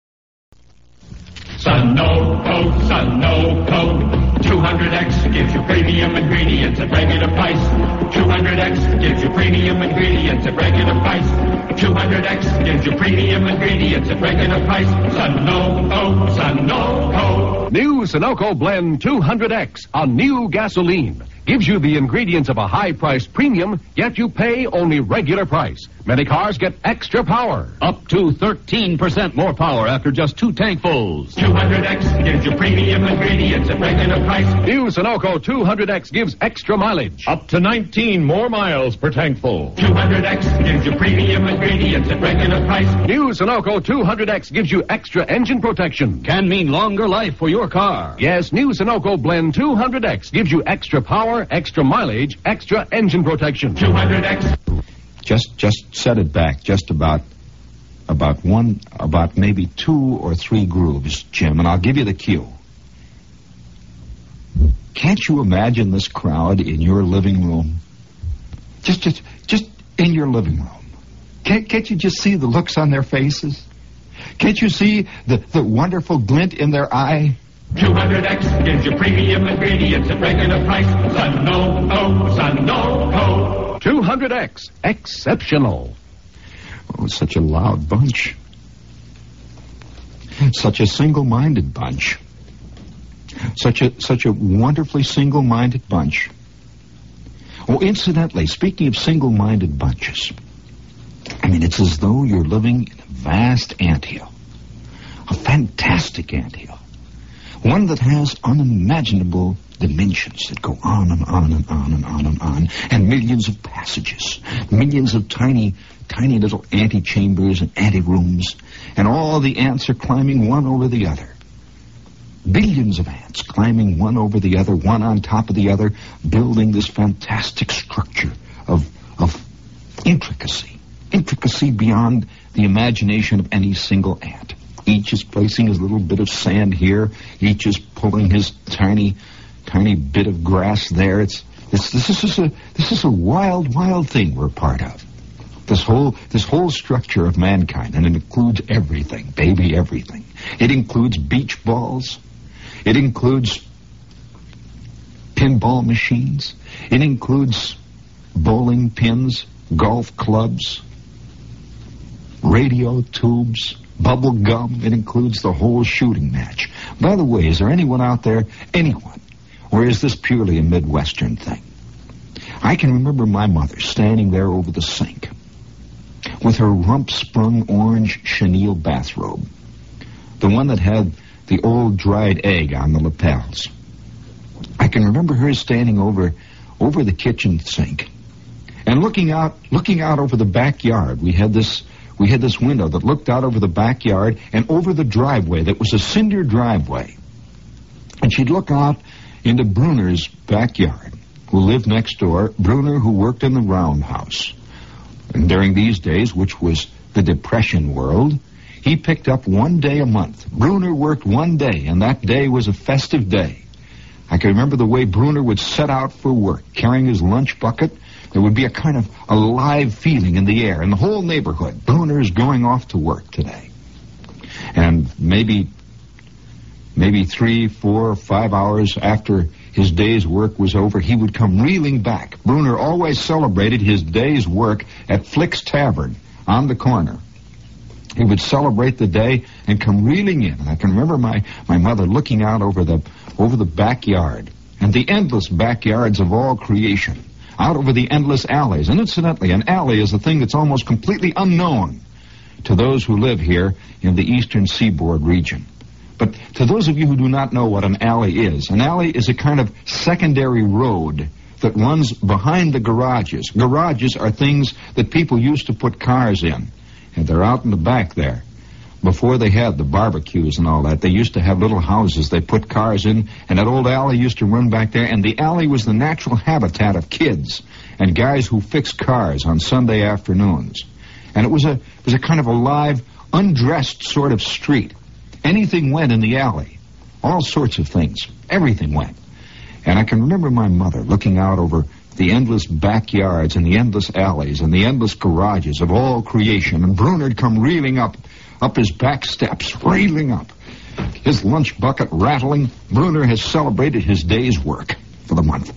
Sunoco, 200X gives you premium ingredients at regular price. 200X gives you premium ingredients at regular price. 200X gives you premium ingredients at regular price. Sunoco. New Sunoco Blend 200X on new gasoline gives you the ingredients of a high-priced premium, yet you pay only regular price. Many cars get extra power. Up to 13% more power after just 2 tankfuls. 200X gives you premium ingredients at regular price. New Sunoco 200X gives extra mileage. Up to 19 more miles per tankful. 200X gives you premium ingredients at regular price. New Sunoco 200X gives you extra engine protection. Can mean longer life for your car. Yes, new Sunoco Blend 200X gives you extra power, extra mileage, extra engine protection. 200X. Just set it back just about maybe 2 or 3 grooves, Jim, and I'll give you the cue. Can't you imagine this crowd in your living room? Just in your living room. Can't you just see the looks on their faces? Can't you see the wonderful glint in their eye? 200X gives you premium ingredients at regular price. Sunoco. 200X, exceptional. Oh, such a loud bunch. Such a single-minded bunch. Such a wonderfully single-minded bunch. Oh, incidentally, speaking of single-minded bunches, I mean, it's as though you're living in a vast anthill. A fantastic anthill. One that has unimaginable dimensions that go on and on and on and on and on, and millions of passages, millions of tiny little antechambers and anterooms, and all the ants are climbing one over the other. Billions of ants climbing one over the other, one on top of the other, building this fantastic structure of intricacy beyond the imagination of any single ant. Each is placing his little bit of sand here. Each is pulling his tiny bit of grass there. This is a wild thing we're part of. This whole structure of mankind, and it includes everything, baby, everything. It includes beach balls. It includes pinball machines. It includes bowling pins, golf clubs, radio tubes, bubble gum. It includes the whole shooting match. By the way, is there anyone out there, anyone, or is this purely a Midwestern thing? I can remember my mother standing there over the sink with her rump-sprung orange chenille bathrobe, the one that had the old dried egg on the lapels. I can remember her standing over the kitchen sink and looking out over the backyard. We had this window that looked out over the backyard and over the driveway that was a cinder driveway. And she'd look out into Bruner's backyard, who lived next door, Bruner, who worked in the roundhouse. And during these days, which was the Depression world, he picked up 1 day a month. Bruner worked 1 day, and that day was a festive day. I can remember the way Bruner would set out for work, carrying his lunch bucket. There would be a kind of alive feeling in the air in the whole neighborhood. Bruner's going off to work today. And maybe 3, 4, 5 hours after his day's work was over, he would come reeling back. Bruner always celebrated his day's work at Flick's Tavern on the corner. He would celebrate the day and come reeling in. And I can remember my mother looking out over the backyard and the endless backyards of all creation, out over the endless alleys. And incidentally, an alley is a thing that's almost completely unknown to those who live here in the eastern seaboard region. But to those of you who do not know what an alley is a kind of secondary road that runs behind the garages. Garages are things that people used to put cars in, and they're out in the back there. Before they had the barbecues and all that, they used to have little houses they put cars in, and that old alley used to run back there, and the alley was the natural habitat of kids and guys who fixed cars on Sunday afternoons. And it was a kind of a live, undressed sort of street. Anything went in the alley. All sorts of things. Everything went. And I can remember my mother looking out over the endless backyards and the endless alleys and the endless garages of all creation. And Brunner'd come reeling up his back steps, reeling up, his lunch bucket rattling. Bruner has celebrated his day's work for the month.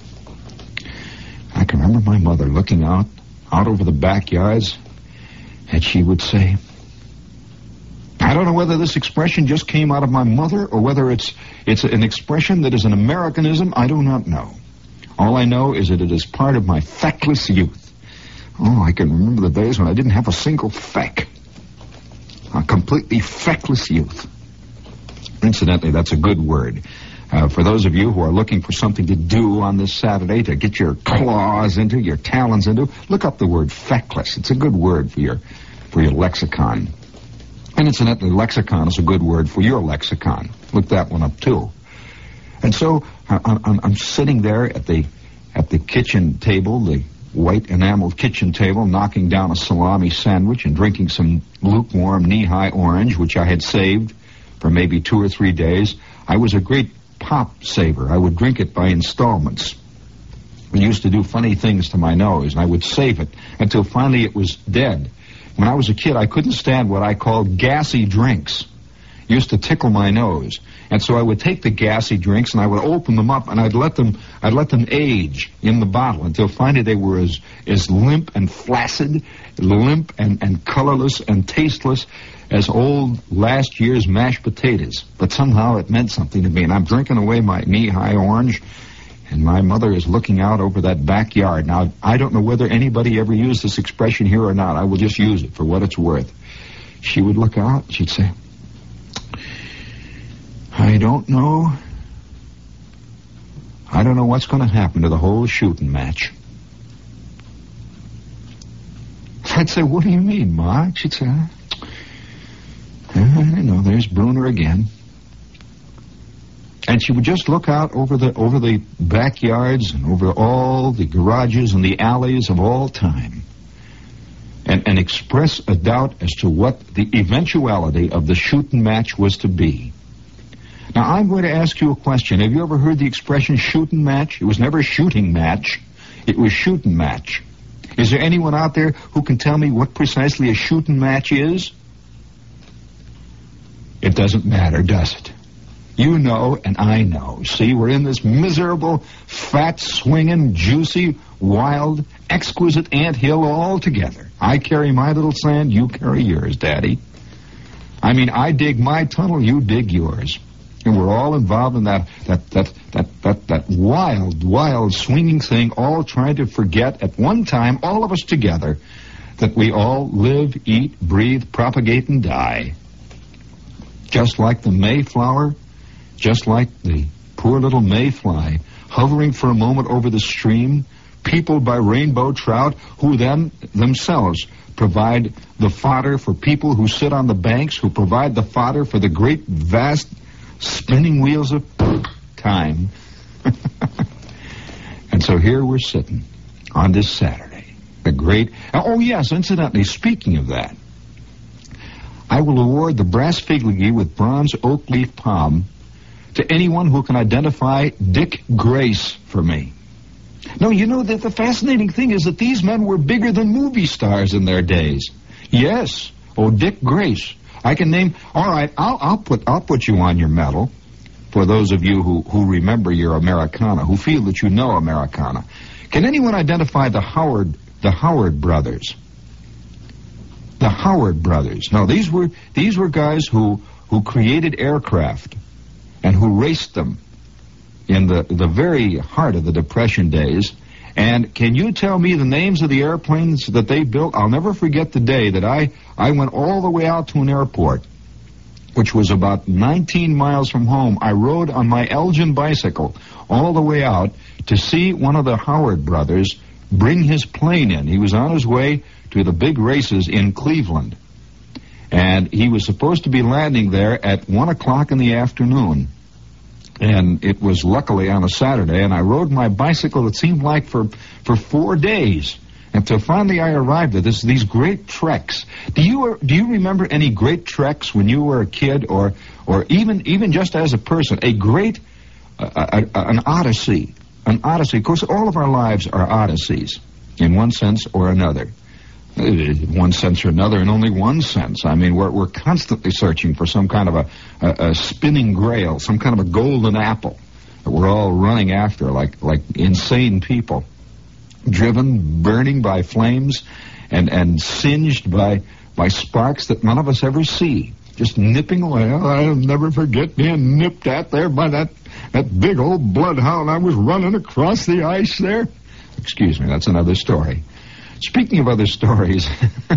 I can remember my mother looking out over the backyards, and she would say, I don't know whether this expression just came out of my mother or whether it's an expression that is an Americanism. I do not know. All I know is that it is part of my feckless youth. Oh, I can remember the days when I didn't have a single feck. A completely feckless youth. Incidentally, that's a good word. For those of you who are looking for something to do on this Saturday, to get your claws into, your talons into, look up the word feckless. It's a good word for your lexicon. And incidentally, lexicon is a good word for your lexicon. Look that one up, too. And so I'm sitting there at the kitchen table, the white enameled kitchen table, knocking down a salami sandwich and drinking some lukewarm knee-high orange, which I had saved for maybe 2 or 3 days. I was a great pop saver. I would drink it by installments. It used to do funny things to my nose, and I would save it until finally it was dead. When I was a kid, I couldn't stand what I called gassy drinks. It used to tickle my nose. And so I would take the gassy drinks and I would open them up and I'd let them age in the bottle until finally they were as limp and flaccid, limp and colorless and tasteless as old last year's mashed potatoes. But somehow it meant something to me. And I'm drinking away my knee-high orange, and my mother is looking out over that backyard. Now, I don't know whether anybody ever used this expression here or not. I will just use it for what it's worth. She would look out and she'd say, I don't know what's going to happen to the whole shooting match. I'd say, what do you mean, Ma? She'd say, I don't know, there's Bruner again. And she would just look out over the backyards and over all the garages and the alleys of all time and express a doubt as to what the eventuality of the shooting match was to be. Now, I'm going to ask you a question. Have you ever heard the expression shooting match? It was never shooting match. It was shooting match. Is there anyone out there who can tell me what precisely a shooting match is? It doesn't matter, does it? You know, and I know. See, we're in this miserable, fat, swinging, juicy, wild, exquisite anthill all together. I carry my little sand, you carry yours, Daddy. I mean, I dig my tunnel, you dig yours. And we're all involved in that wild, swinging thing, all trying to forget at one time, all of us together, that we all live, eat, breathe, propagate, and die. Just like the Mayflower, just like the poor little mayfly, hovering for a moment over the stream, peopled by rainbow trout, who then themselves provide the fodder for people who sit on the banks, who provide the fodder for the great, vast spinning wheels of time. And so here we're sitting on this Saturday. The great... Oh, yes, incidentally, speaking of that, I will award the Brass Figligee with bronze oak leaf palm to anyone who can identify Dick Grace for me. No, you know that the fascinating thing is that these men were bigger than movie stars in their days. Yes. Oh, Dick Grace. I can name... All right, I'll put you on your medal for those of you who remember your Americana, who feel that you know Americana. Can anyone identify the Howard brothers? The Howard brothers. No, these were guys who created aircraft and who raced them in the very heart of the Depression days. And can you tell me the names of the airplanes that they built? I'll never forget the day that I went all the way out to an airport, which was about 19 miles from home. I rode on my Elgin bicycle all the way out to see one of the Howard brothers bring his plane in. He was on his way to the big races in Cleveland. And he was supposed to be landing there at 1 o'clock in the afternoon. And it was luckily on a Saturday, and I rode my bicycle, it seemed like, for 4 days. Until finally I arrived at these great treks. Do you remember any great treks when you were a kid, or even just as a person? A great, an odyssey. An odyssey. Of course, all of our lives are odysseys, in one sense or another. One sense or another, in only one sense. I mean, we're constantly searching for some kind of a spinning grail, some kind of a golden apple that we're all running after like insane people, driven, burning by flames, and singed by sparks that none of us ever see, just nipping away. I'll never forget being nipped at there by that big old bloodhound. I was running across the ice there. Excuse me, that's another story. Speaking of other stories,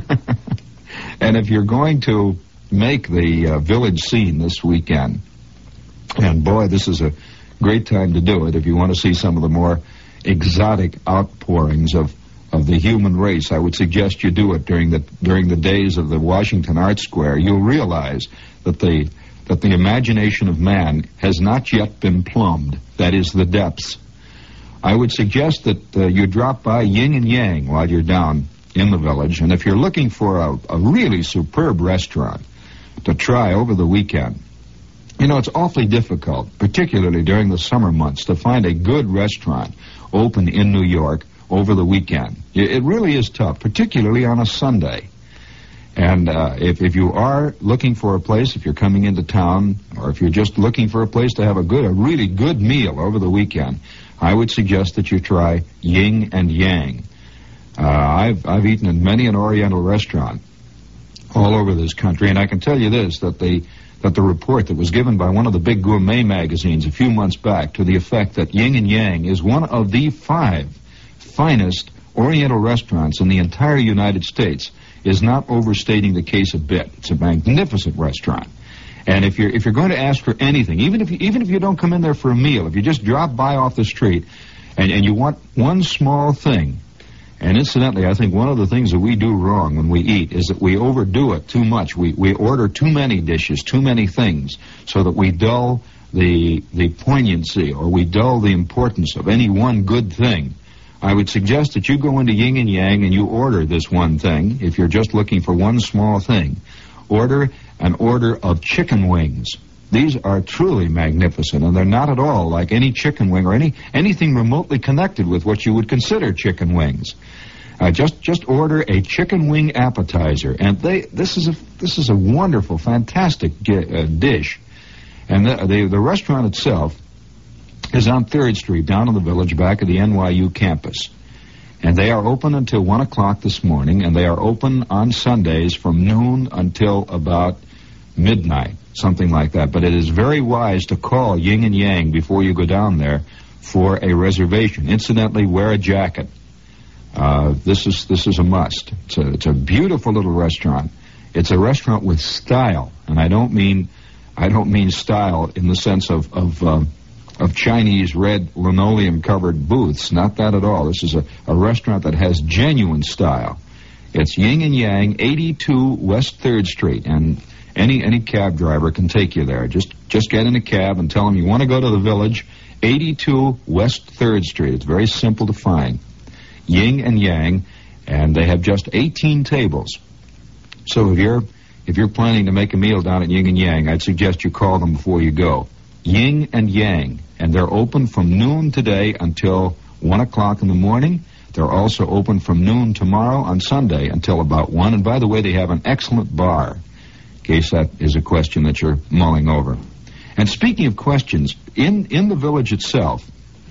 and if you're going to make the village scene this weekend, and boy, this is a great time to do it if you want to see some of the more exotic outpourings of the human race, I would suggest you do it during the days of the Washington Arts Square. You'll realize that the imagination of man has not yet been plumbed, that is, the depths. I would suggest that you drop by Yin and Yang while you're down in the village, and if you're looking for a really superb restaurant to try over the weekend, you know, it's awfully difficult, particularly during the summer months, to find a good restaurant open in New York over the weekend. It really is tough, particularly on a Sunday. And if you are looking for a place, if you're coming into town, or if you're just looking for a place to have a really good meal over the weekend, I would suggest that you try Yin and Yang. I've eaten in many an Oriental restaurant all over this country, and I can tell you this, that the report that was given by one of the big gourmet magazines a few months back to the effect that Yin and Yang is one of the 5 finest Oriental restaurants in the entire United States is not overstating the case a bit. It's a magnificent restaurant. And if you're going to ask for anything, even if you don't come in there for a meal, if you just drop by off the street and you want one small thing, and incidentally, I think one of the things that we do wrong when we eat is that we overdo it too much. We order too many dishes, too many things, so that we dull the poignancy, or we dull the importance of any one good thing. I would suggest that you go into Yin and Yang and you order this one thing. If you're just looking for one small thing, order an order of chicken wings. These are truly magnificent, and they're not at all like any chicken wing or anything remotely connected with what you would consider chicken wings. Just order a chicken wing appetizer, and this is a wonderful, fantastic dish. And the restaurant itself is on 3rd Street, down in the village, back of the NYU campus. And they are open until 1 o'clock this morning, and they are open on Sundays from noon until about midnight, something like that. But it is very wise to call Yin and Yang before you go down there for a reservation. Incidentally, wear a jacket. This is a must. It's a beautiful little restaurant. It's a restaurant with style, and I don't mean style in the sense of Chinese red linoleum covered booths. Not that at all. This is a restaurant that has genuine style. It's Yin and Yang, 82 West 3rd Street, and any cab driver can take you there. Just get in a cab and tell them you want to go to the Village, 82 West 3rd Street. It's very simple to find. Yin and Yang, and they have just 18 tables. So if you're planning to make a meal down at Yin and Yang, I'd suggest you call them before you go. Yin and Yang, and they're open from noon today until 1 o'clock in the morning. They're also open from noon tomorrow on Sunday until about 1. And by the way, they have an excellent bar, in case that is a question that you're mulling over. And speaking of questions, in the Village itself,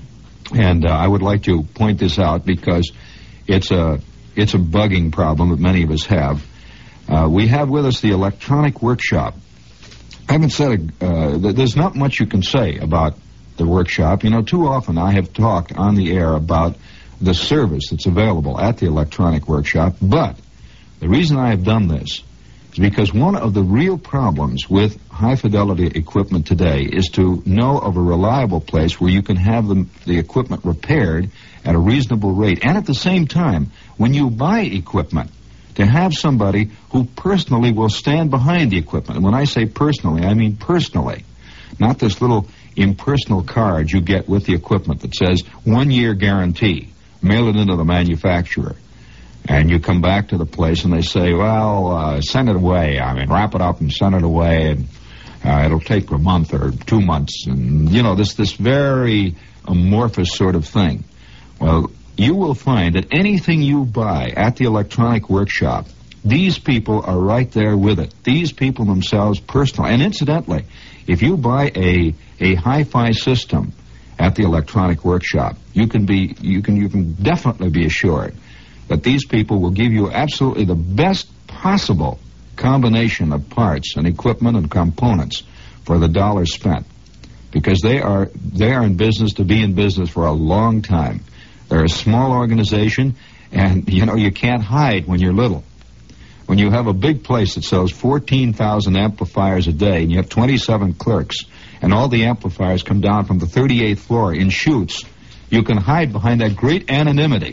and I would like to point this out because it's a bugging problem that many of us have. We have with us the electronic workshop. I haven't said there's not much you can say about the workshop. You know, too often I have talked on the air about the service that's available at the electronic workshop, but the reason I have done this is because one of the real problems with high-fidelity equipment today is to know of a reliable place where you can have the equipment repaired at a reasonable rate, and at the same time, when you buy equipment, to have somebody who personally will stand behind the equipment. And when I say personally, I mean personally, not this little impersonal card you get with the equipment that says 1 year guarantee. Mail it into the manufacturer. And you come back to the place and they say, well, send it away. I mean, wrap it up and send it away. And it'll take a month or 2 months. And, you know, this very amorphous sort of thing. Well, you will find that anything you buy at the electronic workshop, these people are right there with it. These people themselves personally. And incidentally, if you buy a hi-fi system at the electronic workshop, you can definitely be assured that these people will give you absolutely the best possible combination of parts and equipment and components for the dollar spent, because they are in business to be in business for a long time. They're a small organization, and you know you can't hide when you're little. When you have a big place that sells 14,000 amplifiers a day, and you have 27 clerks, and all the amplifiers come down from the 38th floor in chutes, you can hide behind that great anonymity.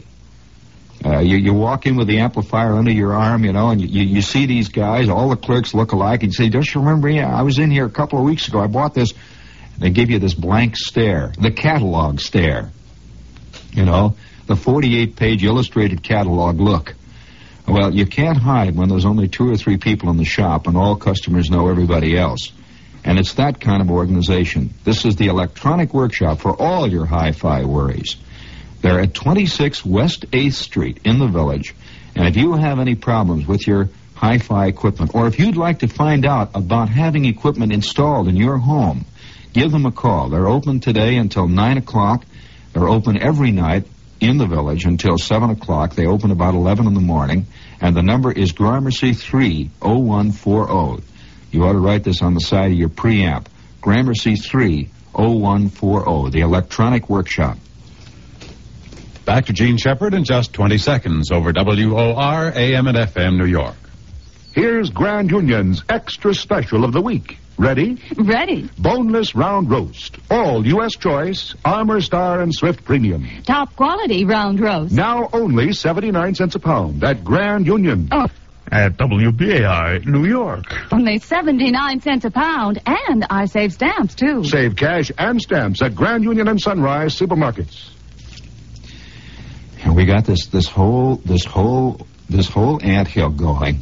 You walk in with the amplifier under your arm, you know, and you see these guys, all the clerks look alike, and you say, don't you remember, I was in here a couple of weeks ago, I bought this. And they give you this blank stare, the catalog stare. You know, the 48-page illustrated catalog look. Well, you can't hide when there's only 2 or 3 people in the shop and all customers know everybody else. And it's that kind of organization. This is the electronic workshop for all your hi-fi worries. They're at 26 West 8th Street in the Village. And if you have any problems with your hi-fi equipment, or if you'd like to find out about having equipment installed in your home, give them a call. They're open today until 9 o'clock. They're open every night in the Village until 7 o'clock. They open about 11 in the morning. And the number is Gramercy 30140. You ought to write this on the side of your preamp. Gramercy 30140, the electronic workshop. Back to Gene Shepard in just 20 seconds over WOR, AM and FM, New York. Here's Grand Union's extra special of the week. Ready? Ready. Boneless round roast. All U.S. choice, Armour Star and Swift Premium. Top quality round roast. Now only 79 cents a pound at Grand Union. Oh. At WBAI, New York. Only 79 cents a pound, and I save stamps, too. Save cash and stamps at Grand Union and Sunrise supermarkets. And we got this whole anthill going.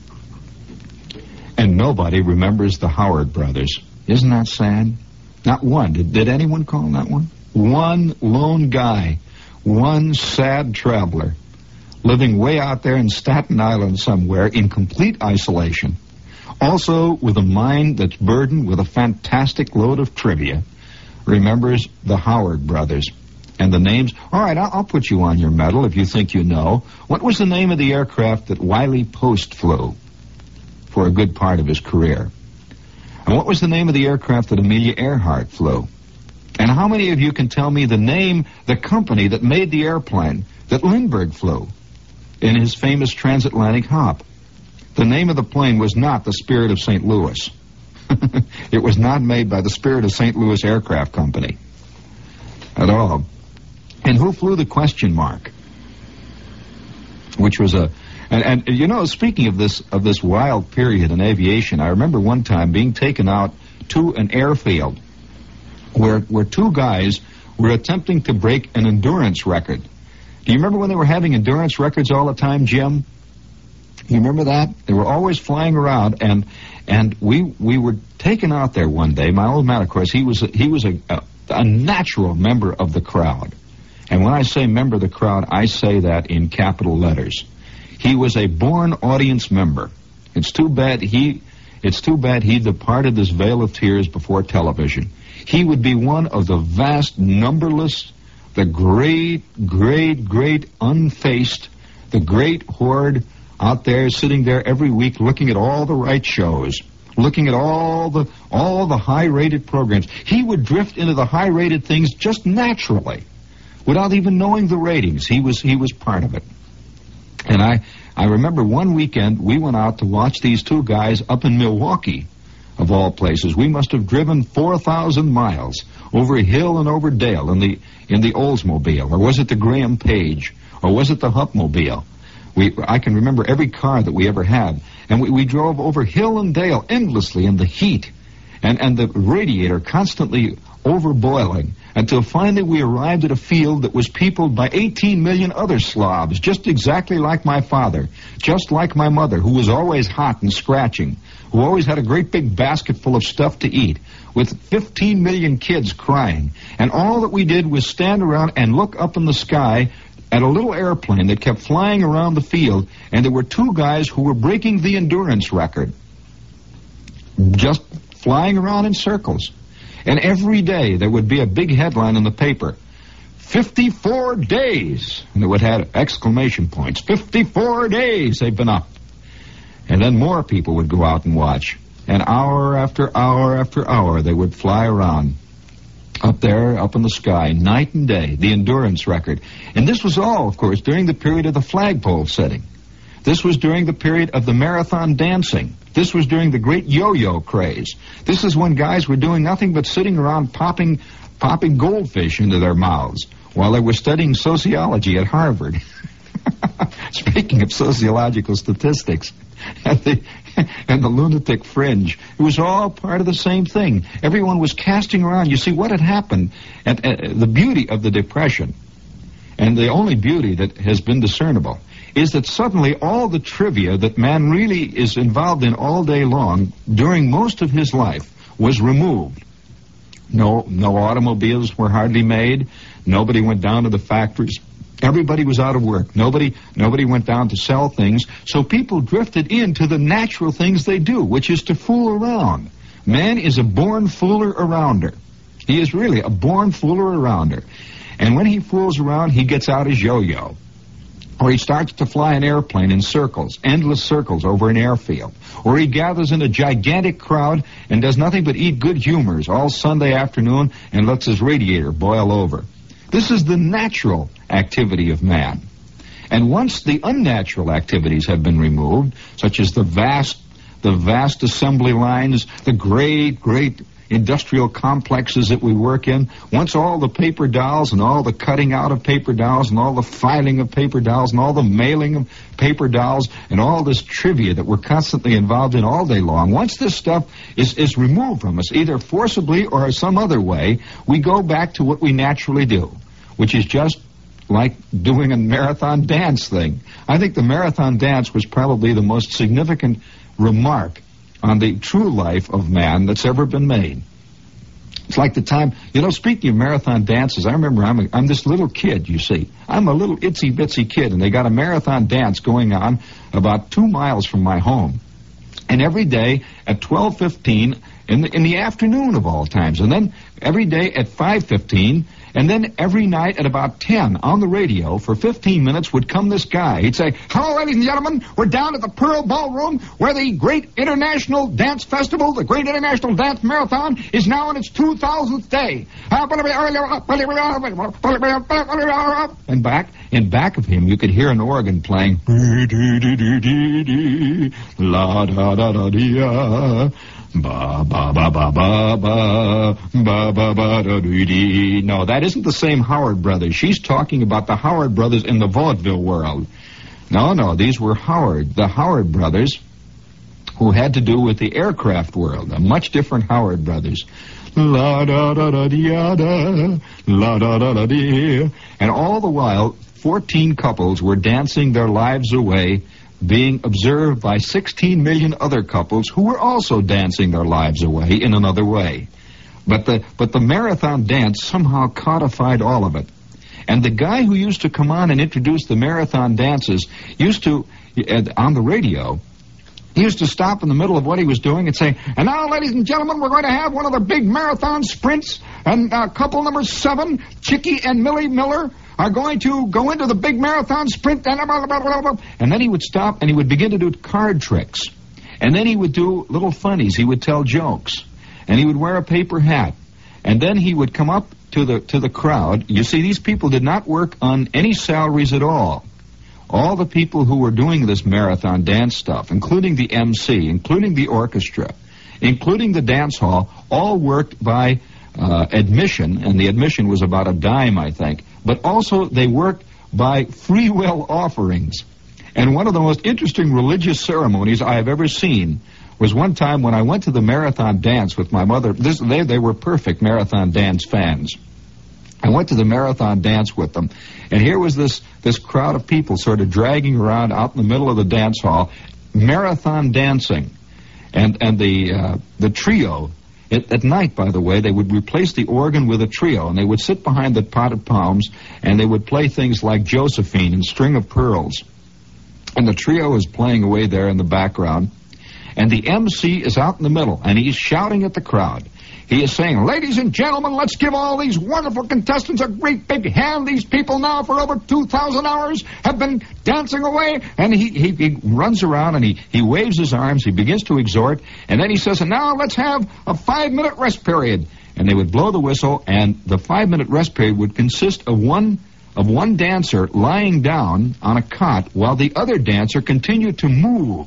And nobody remembers the Howard brothers. Isn't that sad? Not one. Did anyone call that one? One lone guy. One sad traveler. Living way out there in Staten Island somewhere in complete isolation. Also with a mind that's burdened with a fantastic load of trivia. Remembers the Howard brothers. And the names... All right, I'll put you on your medal if you think you know. What was the name of the aircraft that Wiley Post flew for a good part of his career? And what was the name of the aircraft that Amelia Earhart flew? And how many of you can tell me the company that made the airplane that Lindbergh flew in his famous transatlantic hop? The name of the plane was not the Spirit of St. Louis. It was not made by the Spirit of St. Louis Aircraft Company at all. And who flew the Question Mark? Which was and you know, speaking of this wild period in aviation, I remember one time being taken out to an airfield where two guys were attempting to break an endurance record. Do you remember when they were having endurance records all the time, Jim? You remember that? They were always flying around, and we were taken out there one day. My old man, of course, he was a natural member of the crowd. And when I say member of the crowd, I say that in capital letters. He was a born audience member. It's too bad he departed this vale of tears before television. He would be one of the vast, numberless, the great, great, great unfaced, the great horde out there sitting there every week looking at all the right shows, looking at all the high-rated programs. He would drift into the high-rated things just naturally, without even knowing the ratings. He was part of it. And I remember one weekend we went out to watch these two guys up in Milwaukee, of all places. We must have driven 4,000 miles over hill and over dale in the Oldsmobile, or was it the Graham Page, or was it the Humpmobile? I can remember every car that we ever had, and we drove over hill and dale endlessly in the heat, and the radiator constantly overboiling, until finally we arrived at a field that was peopled by 18 million other Slavs, just exactly like my father, just like my mother, who was always hot and scratching, who always had a great big basket full of stuff to eat, with 15 million kids crying. And all that we did was stand around and look up in the sky at a little airplane that kept flying around the field, and there were two guys who were breaking the endurance record, just flying around in circles. And every day there would be a big headline in the paper, 54 days, and it would have exclamation points, 54 days they've been up. And then more people would go out and watch, and hour after hour after hour they would fly around up there, up in the sky, night and day, the endurance record. And this was all, of course, during the period of the flagpole setting. This was during the period of the marathon dancing. This was during the great yo-yo craze. This is when guys were doing nothing but sitting around popping goldfish into their mouths while they were studying sociology at Harvard. Speaking of sociological statistics and the lunatic fringe, it was all part of the same thing. Everyone was casting around. You see, what had happened, the beauty of the Depression, and the only beauty that has been discernible, is that suddenly all the trivia that man really is involved in all day long during most of his life was removed. No automobiles were hardly made. Nobody went down to the factories. Everybody was out of work. Nobody went down to sell things. So people drifted into the natural things they do, which is to fool around. Man is a born fooler-arounder. He is really a born fooler-arounder. And when he fools around, he gets out his yo-yo. Or he starts to fly an airplane in circles, endless circles over an airfield. Or he gathers in a gigantic crowd and does nothing but eat good humors all Sunday afternoon and lets his radiator boil over. This is the natural activity of man. And once the unnatural activities have been removed, such as the vast assembly lines, the great industrial complexes that we work in, once all the paper dolls and all the cutting out of paper dolls and all the filing of paper dolls and all the mailing of paper dolls and all this trivia that we're constantly involved in all day long, once this stuff is removed from us, either forcibly or some other way, we go back to what we naturally do, which is just like doing a marathon dance thing. I think the marathon dance was probably the most significant remark on the true life of man that's ever been made. It's like the time, speaking of marathon dances, I remember I'm this little kid, you see. I'm a little itsy-bitsy kid, and they got a marathon dance going on about 2 miles from my home. And every day at 12:15, in the afternoon of all times. And then every day at 5:15, and then every night at about 10 on the radio for 15 minutes would come this guy. He'd say, "Hello, ladies and gentlemen, we're down at the Pearl Ballroom where the great international dance festival, the great international dance marathon, is now in its 2000th day." And back of him, you could hear an organ playing. La da da da dia. Ba ba ba ba ba ba ba ba ba da dee dee. No, that isn't the same Howard Brothers. She's talking about the Howard Brothers in the vaudeville world. No, these were the Howard Brothers, who had to do with the aircraft world. A much different Howard Brothers. La da da da dia da, la da da da dia. And all the while, 14 couples were dancing their lives away, being observed by 16 million other couples who were also dancing their lives away in another way. But the marathon dance somehow codified all of it. And the guy who used to come on and introduce the marathon dances used to, on the radio, he used to stop in the middle of what he was doing and say, "And now, ladies and gentlemen, we're going to have one of the big marathon sprints, and couple number 7, Chicky and Millie Miller, are going to go into the big marathon sprint." And then he would stop and he would begin to do card tricks. And then he would do little funnies. He would tell jokes. And he would wear a paper hat. And then he would come up to the crowd. You see, these people did not work on any salaries at all. All the people who were doing this marathon dance stuff, including the MC, including the orchestra, including the dance hall, all worked by admission, and the admission was about a dime, I think. But also they worked by free will offerings. And one of the most interesting religious ceremonies I have ever seen was one time when I went to the marathon dance with my mother. They were perfect marathon dance fans. I went to the marathon dance with them, and here was this crowd of people sort of dragging around out in the middle of the dance hall, marathon dancing. And the trio, at night, by the way, they would replace the organ with a trio, and they would sit behind the potted palms, and they would play things like Josephine and String of Pearls. And the trio is playing away there in the background, and the MC is out in the middle, and he's shouting at the crowd. He is saying, "Ladies and gentlemen, let's give all these wonderful contestants a great big hand. These people now for over 2,000 hours have been dancing away." And he runs around and he waves his arms. He begins to exhort. And then he says, "And now let's have a 5-minute rest period." And they would blow the whistle, and the 5-minute rest period would consist of one dancer lying down on a cot while the other dancer continued to move.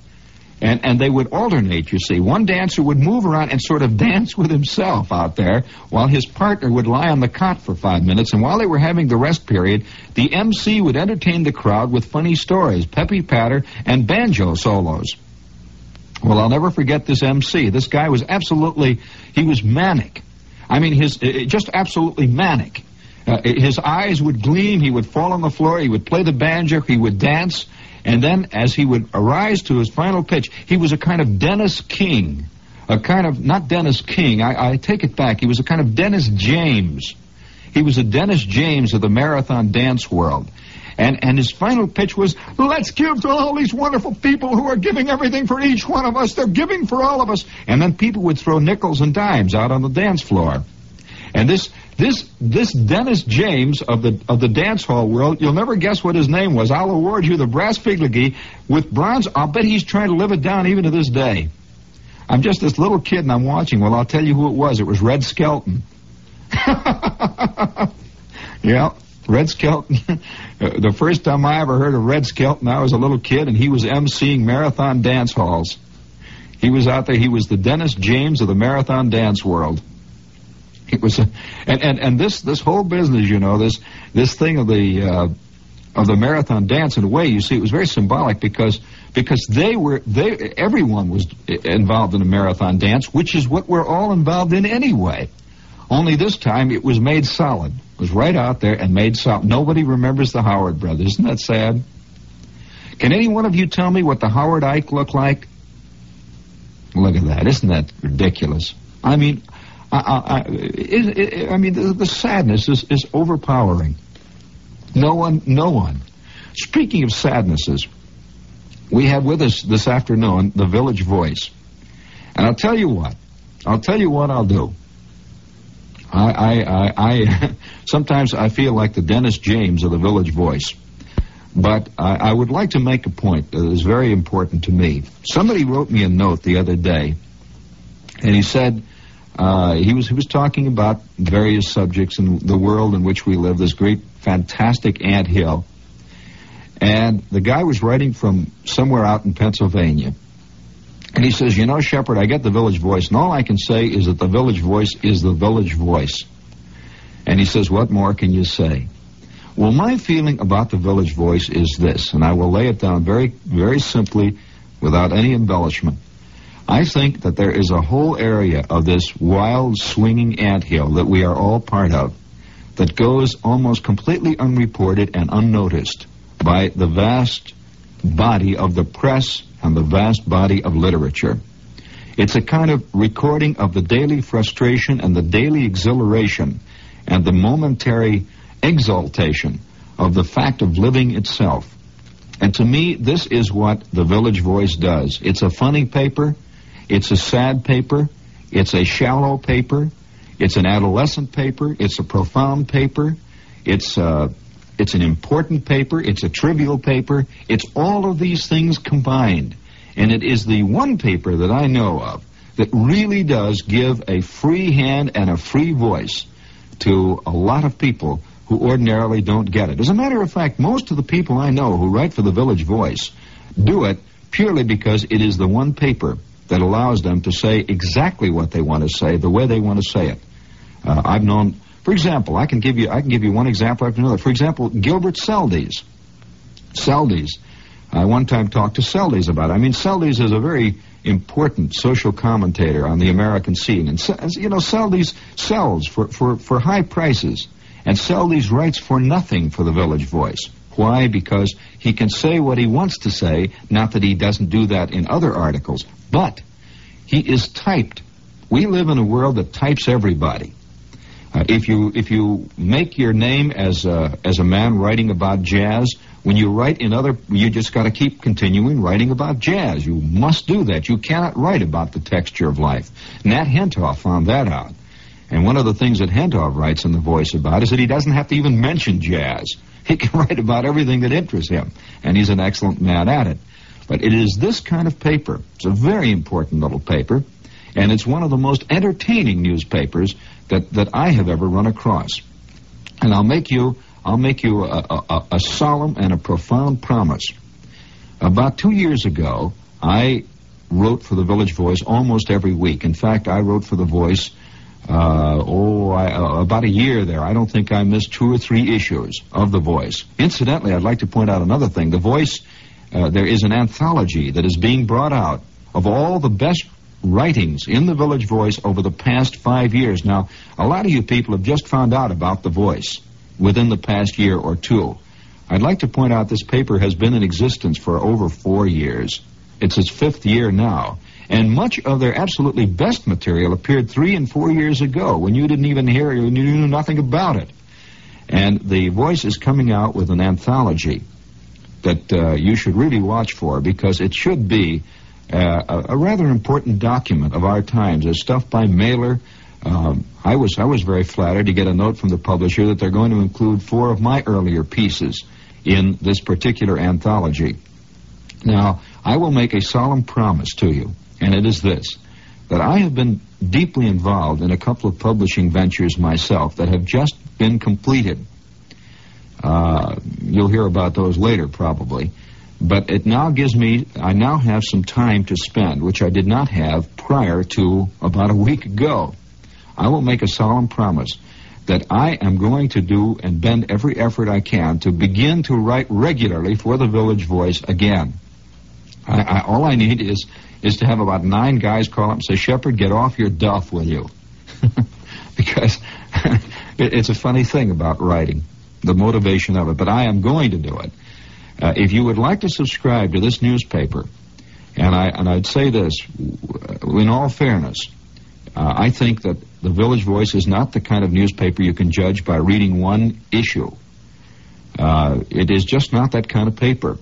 And they would alternate, you see. One dancer would move around and sort of dance with himself out there while his partner would lie on the cot for 5 minutes. And while they were having the rest period, the MC would entertain the crowd with funny stories, peppy patter, and banjo solos. Well, I'll never forget this MC. This guy was he was manic. I mean, just absolutely manic. His eyes would gleam. He would fall on the floor. He would play the banjo. He would dance. And then, as he would arise to his final pitch, he was a kind of Dennis King. Not Dennis King, I take it back. He was a kind of Dennis James. He was a Dennis James of the marathon dance world. And his final pitch was, "Let's give to all these wonderful people who are giving everything for each one of us. They're giving for all of us." And then people would throw nickels and dimes out on the dance floor. And this Dennis James of the dance hall world, you'll never guess what his name was. I'll award you the brass figurine with bronze. I'll bet he's trying to live it down even to this day. I'm just this little kid and I'm watching. Well, I'll tell you who it was. It was Red Skelton. Yeah, Red Skelton. The first time I ever heard of Red Skelton, I was a little kid, and he was emceeing marathon dance halls. He was out there. He was the Dennis James of the marathon dance world. It was, and this whole business, you know, this thing of the marathon dance, in a way, you see, it was very symbolic because everyone was involved in a marathon dance, which is what we're all involved in anyway. Only this time it was made solid. It was right out there and made solid. Nobody remembers the Howard brothers. Isn't that sad? Can any one of you tell me what the Howard Ike looked like? Look at that. Isn't that ridiculous? I mean, the sadness is overpowering. No one. Speaking of sadnesses, we have with us this afternoon the Village Voice. And I'll tell you what, I'll tell you what I'll do. I sometimes I feel like the Dennis James of the Village Voice. But I would like to make a point that is very important to me. Somebody wrote me a note the other day, and he said he was talking about various subjects in the world in which we live, this great, fantastic anthill. And the guy was writing from somewhere out in Pennsylvania. And he says, you know, Shepherd, I get the Village Voice, and all I can say is that the Village Voice is the Village Voice. And he says, what more can you say? Well, my feeling about the Village Voice is this, and I will lay it down very, very simply without any embellishment. I think that there is a whole area of this wild, swinging anthill that we are all part of that goes almost completely unreported and unnoticed by the vast body of the press and the vast body of literature. It's a kind of recording of the daily frustration and the daily exhilaration and the momentary exaltation of the fact of living itself. And to me, this is what the Village Voice does. It's a funny paper. It's a sad paper. It's a shallow paper. It's an adolescent paper. It's a profound paper. It's an important paper. It's a trivial paper. It's all of these things combined. And it is the one paper that I know of that really does give a free hand and a free voice to a lot of people who ordinarily don't get it. As a matter of fact, most of the people I know who write for the Village Voice do it purely because it is the one paper that allows them to say exactly what they want to say, the way they want to say it. I've known, for example, I can give you one example after another. For example, Gilbert Seldes. I one time talked to Seldes about it. I mean, Seldes is a very important social commentator on the American scene. And, you know, Seldes sells for high prices. And Seldes writes for nothing for the Village Voice. Why? Because he can say what he wants to say, not that he doesn't do that in other articles. But he is typed. We live in a world that types everybody. If you make your name as a man writing about jazz, when you write you just got to keep continuing writing about jazz. You must do that. You cannot write about the texture of life. Nat Hentoff found that out. And one of the things that Hentoff writes in The Voice about is that he doesn't have to even mention jazz. He can write about everything that interests him, and he's an excellent man at it. But it is this kind of paper. It's a very important little paper, and it's one of the most entertaining newspapers that I have ever run across. And I'll make you a solemn and a profound promise. About 2 years ago, I wrote for the Village Voice almost every week. In fact, I wrote for the Voice about a year there. I don't think I missed 2 or 3 issues of The Voice. Incidentally, I'd like to point out another thing. The Voice, there is an anthology that is being brought out of all the best writings in the Village Voice over the past 5 years. Now, a lot of you people have just found out about The Voice within the past year or 2. I'd like to point out this paper has been in existence for over 4 years. It's its 5th year now. And much of their absolutely best material appeared 3 and 4 years ago when you didn't even hear it, you knew nothing about it. And the Voice is coming out with an anthology that you should really watch for, because it should be a rather important document of our times. There's stuff by Mailer. I was very flattered to get a note from the publisher that they're going to include 4 of my earlier pieces in this particular anthology. Now, I will make a solemn promise to you, and it is this, that I have been deeply involved in a couple of publishing ventures myself that have just been completed. You'll hear about those later, probably. But it now I now have some time to spend, which I did not have prior to about a week ago. I will make a solemn promise that I am going to do and bend every effort I can to begin to write regularly for the Village Voice again. All I need is to have about 9 guys call up and say, Shepherd, get off your duff, will you? Because it's a funny thing about writing, the motivation of it. But I am going to do it. If you would like to subscribe to this newspaper, and I'd say this, in all fairness, I think that the Village Voice is not the kind of newspaper you can judge by reading one issue. It is just not that kind of paper.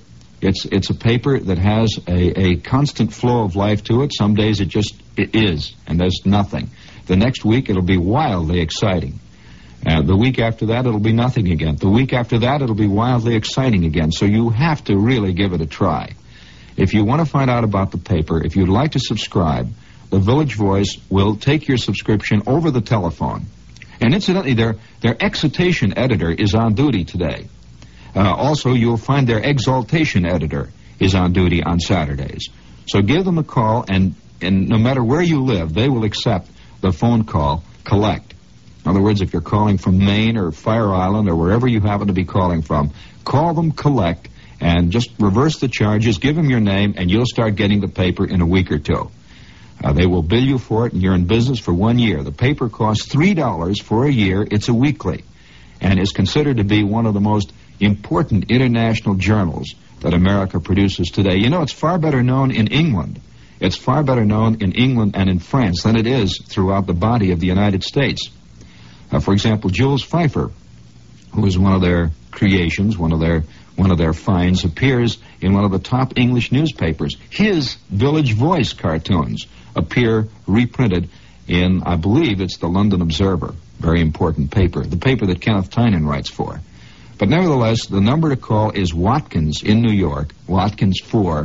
It's a paper that has a constant flow of life to it. Some days it is, and there's nothing. The next week it'll be wildly exciting. The week after that it'll be nothing again. The week after that it'll be wildly exciting again. So you have to really give it a try. If you want to find out about the paper, if you'd like to subscribe, the Village Voice will take your subscription over the telephone. And incidentally, their excitation editor is on duty today. Also, you'll find their exaltation editor is on duty on Saturdays. So give them a call, and no matter where you live, they will accept the phone call collect. In other words, if you're calling from Maine or Fire Island or wherever you happen to be calling from, call them collect and just reverse the charges, give them your name, and you'll start getting the paper in a week or two. They will bill you for it, and you're in business for 1 year. The paper costs $3 for a year. It's a weekly, and is considered to be one of the most important international journals that America produces today. You know, it's far better known in England. It's far better known in England and in France than it is throughout the body of the United States. For example, Jules Pfeiffer, who is one of their creations, one of their finds, appears in one of the top English newspapers. His Village Voice cartoons appear reprinted in, I believe it's the London Observer, very important paper, the paper that Kenneth Tynan writes for. But nevertheless, the number to call is Watkins in New York, Watkins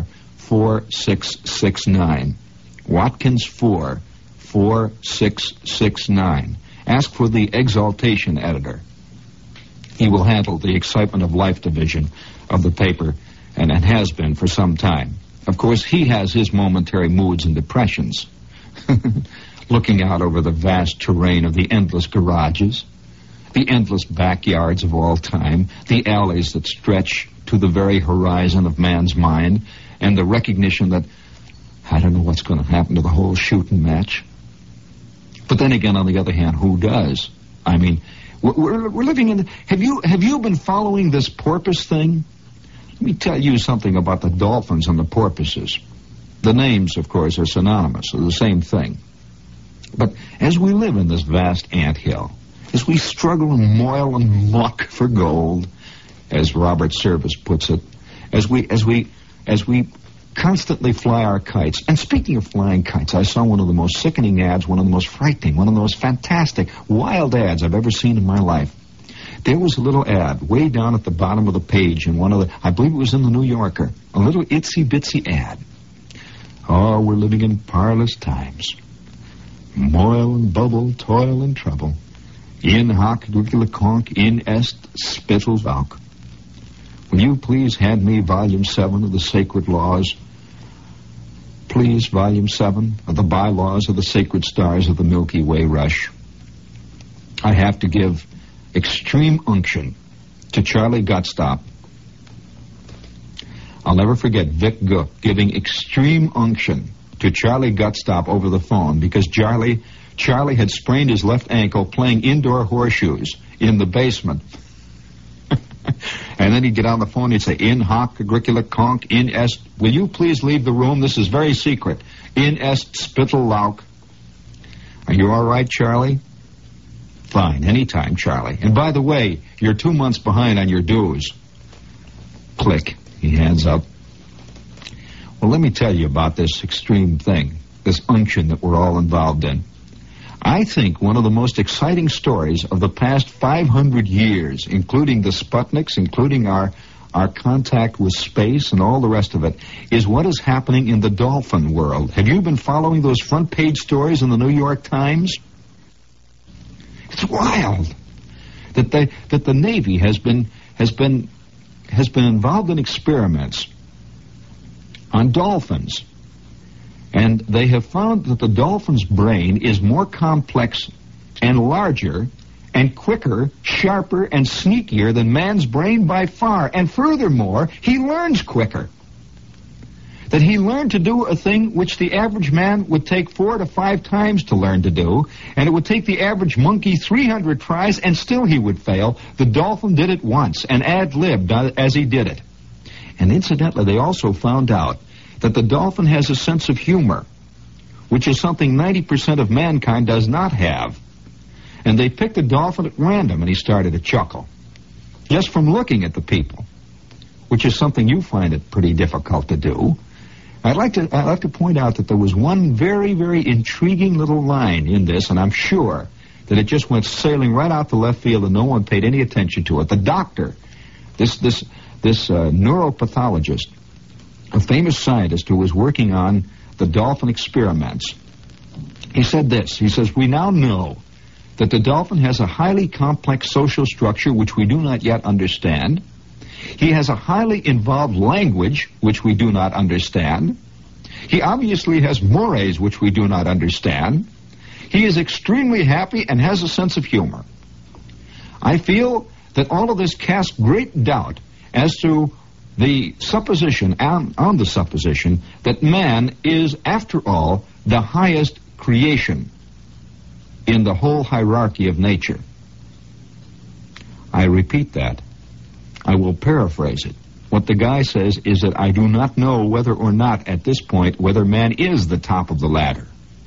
44669. Watkins 44669. Ask for the exaltation editor. He will handle the excitement of life division of the paper, and has been for some time. Of course, he has his momentary moods and depressions, looking out over the vast terrain of the endless garages, the endless backyards of all time, the alleys that stretch to the very horizon of man's mind, and the recognition that, I don't know what's going to happen to the whole shooting match. But then again, on the other hand, who does? I mean, we're living in... Have you been following this porpoise thing? Let me tell you something about the dolphins and the porpoises. The names, of course, are synonymous. They're the same thing. But as we live in this vast anthill, as we struggle and moil and muck for gold, as Robert Service puts it, as we constantly fly our kites. And speaking of flying kites, I saw one of the most sickening ads, one of the most frightening, one of the most fantastic, wild ads I've ever seen in my life. There was a little ad way down at the bottom of the page in one of the, I believe it was in the New Yorker, a little itsy-bitsy ad. Oh, we're living in parlous times. Moil and bubble, toil and trouble. In hoc conc in est spittle valk. Will you please hand me Volume 7 of the Sacred Laws? Please, Volume 7 of the Bylaws of the Sacred Stars of the Milky Way Rush. I have to give extreme unction to Charlie Gutstop. I'll never forget Vic Gook giving extreme unction to Charlie Gutstop over the phone because Charlie had sprained his left ankle playing indoor horseshoes in the basement. And then he'd get on the phone and he'd say, in hoc agricula conc in est. Will you please leave the room? This is very secret. In est spittle lauk. Are you all right, Charlie? Fine, anytime, Charlie. And by the way, you're 2 months behind on your dues. Click. He hands up. Well, let me tell you about this extreme thing, this unction that we're all involved in. I think one of the most exciting stories of the past 500 years, including the Sputniks, including our contact with space and all the rest of it, is what is happening in the dolphin world. Have you been following those front page stories in the New York Times? It's wild that the Navy has been involved in experiments on dolphins. And they have found that the dolphin's brain is more complex and larger and quicker, sharper, and sneakier than man's brain by far. And furthermore, he learns quicker. That he learned to do a thing which the average man would take 4 to 5 times to learn to do, and it would take the average monkey 300 tries, and still he would fail. The dolphin did it once and ad-libbed as he did it. And incidentally, they also found out that the dolphin has a sense of humor, which is something 90% of mankind does not have. And they picked a dolphin at random, and he started to chuckle, just from looking at the people. which is something you find it pretty difficult to do, I'd like to point out that there was one very, very intriguing little line in this, and I'm sure that it just went sailing right out the left field and no one paid any attention to it. The doctor, this neuropathologist, a famous scientist who was working on the dolphin experiments, he said this. He says, "We now know that the dolphin has a highly complex social structure which we do not yet understand. He has a highly involved language which we do not understand. He obviously has mores which we do not understand. He is extremely happy and has a sense of humor. I feel that all of this casts great doubt as to the supposition, on the supposition, that man is, after all, the highest creation in the whole hierarchy of nature." I repeat that. I will paraphrase it. What the guy says is that I do not know whether or not, at this point, whether man is the top of the ladder.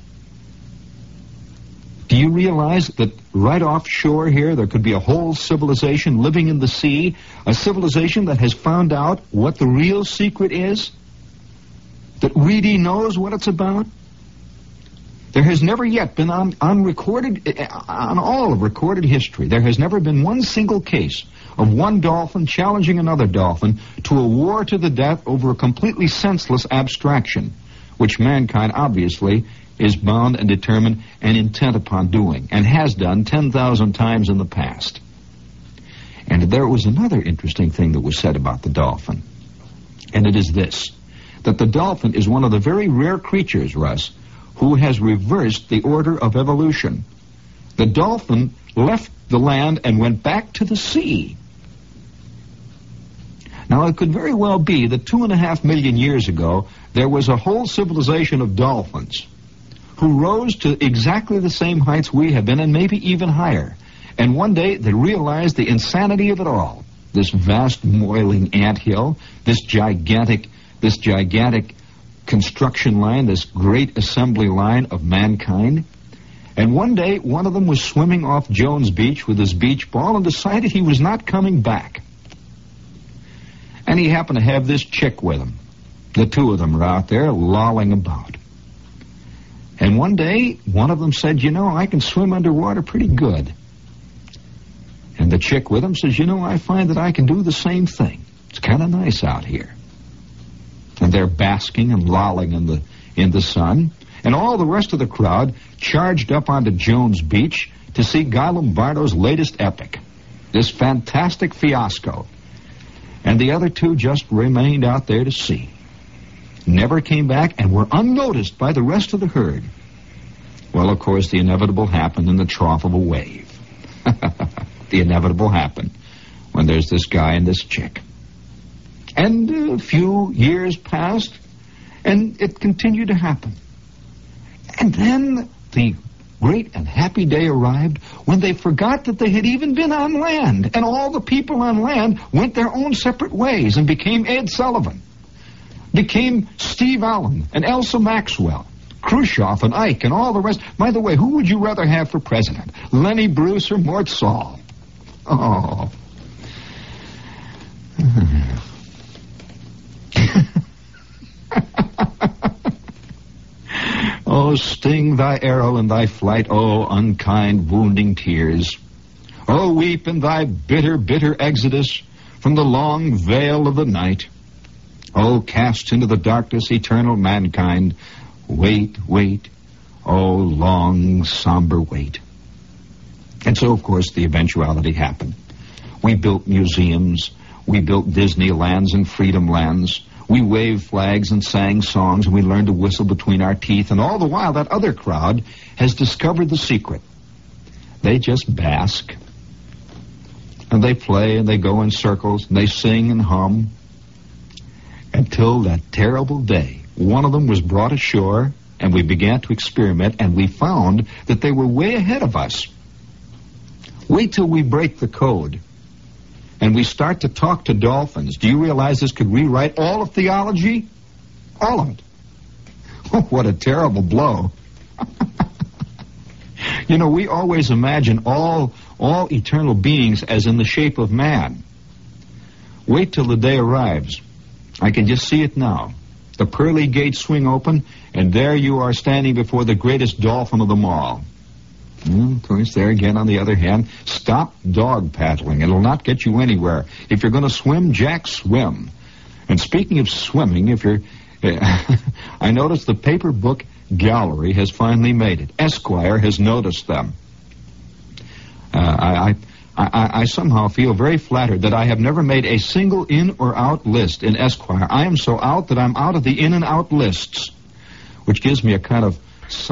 Do you realize that right offshore here there could be a whole civilization living in the sea, a civilization that has found out what the real secret is? That really knows what it's about? There has never yet been on all of recorded history, there has never been one single case of one dolphin challenging another dolphin to a war to the death over a completely senseless abstraction, which mankind obviously is bound and determined and intent upon doing, and has done 10,000 times in the past. And there was another interesting thing that was said about the dolphin, and it is this, that the dolphin is one of the very rare creatures, Russ, who has reversed the order of evolution. The dolphin left the land and went back to the sea. Now, it could very well be that 2.5 million years ago, there was a whole civilization of dolphins who rose to exactly the same heights we have been, and maybe even higher. And one day, they realized the insanity of it all. This vast, moiling anthill, this gigantic construction line, this great assembly line of mankind. And one day, one of them was swimming off Jones Beach with his beach ball and decided he was not coming back. And he happened to have this chick with him. The two of them are out there lolling about. And one day, one of them said, "You know, I can swim underwater pretty good." And the chick with him says, "You know, I find that I can do the same thing. It's kind of nice out here." And they're basking and lolling in the sun. And all the rest of the crowd charged up onto Jones Beach to see Guy Lombardo's latest epic, this fantastic fiasco. And the other two just remained out there to see. Never came back and were unnoticed by the rest of the herd. Well, of course, the inevitable happened in the trough of a wave. The inevitable happened when there's this guy and this chick. And a few years passed, and it continued to happen. And then the great and happy day arrived when they forgot that they had even been on land, and all the people on land went their own separate ways and became Ed Sullivan, became Steve Allen and Elsa Maxwell, Khrushchev and Ike and all the rest. By the way, who would you rather have for president, Lenny Bruce or Mort Saul? Oh. Oh, sting thy arrow in thy flight, oh, unkind, wounding tears. Oh, weep in thy bitter, bitter exodus from the long veil of the night. Oh, cast into the darkness eternal mankind. Wait, wait, oh, long, somber wait. And so, of course, the eventuality happened. We built museums. We built Disneylands and Freedom Lands. We waved flags and sang songs, and we learned to whistle between our teeth. And all the while, that other crowd has discovered the secret. They just bask. And they play, and they go in circles, and they sing and hum. Until that terrible day, one of them was brought ashore, and we began to experiment, and we found that they were way ahead of us. Wait till we break the code. And we start to talk to dolphins. Do you realize this could rewrite all of theology? All of it. Oh, what a terrible blow. You know, we always imagine all eternal beings as in the shape of man. Wait till the day arrives. I can just see it now. The pearly gates swing open, and there you are standing before the greatest dolphin of them all. Of course, there again, on the other hand, stop dog paddling. It'll not get you anywhere. If you're going to swim, Jack, swim. And speaking of swimming, if you're... I noticed the paper book gallery has finally made it. Esquire has noticed them. I somehow feel very flattered that I have never made a single in or out list in Esquire. I am so out that I'm out of the in and out lists, which gives me a kind of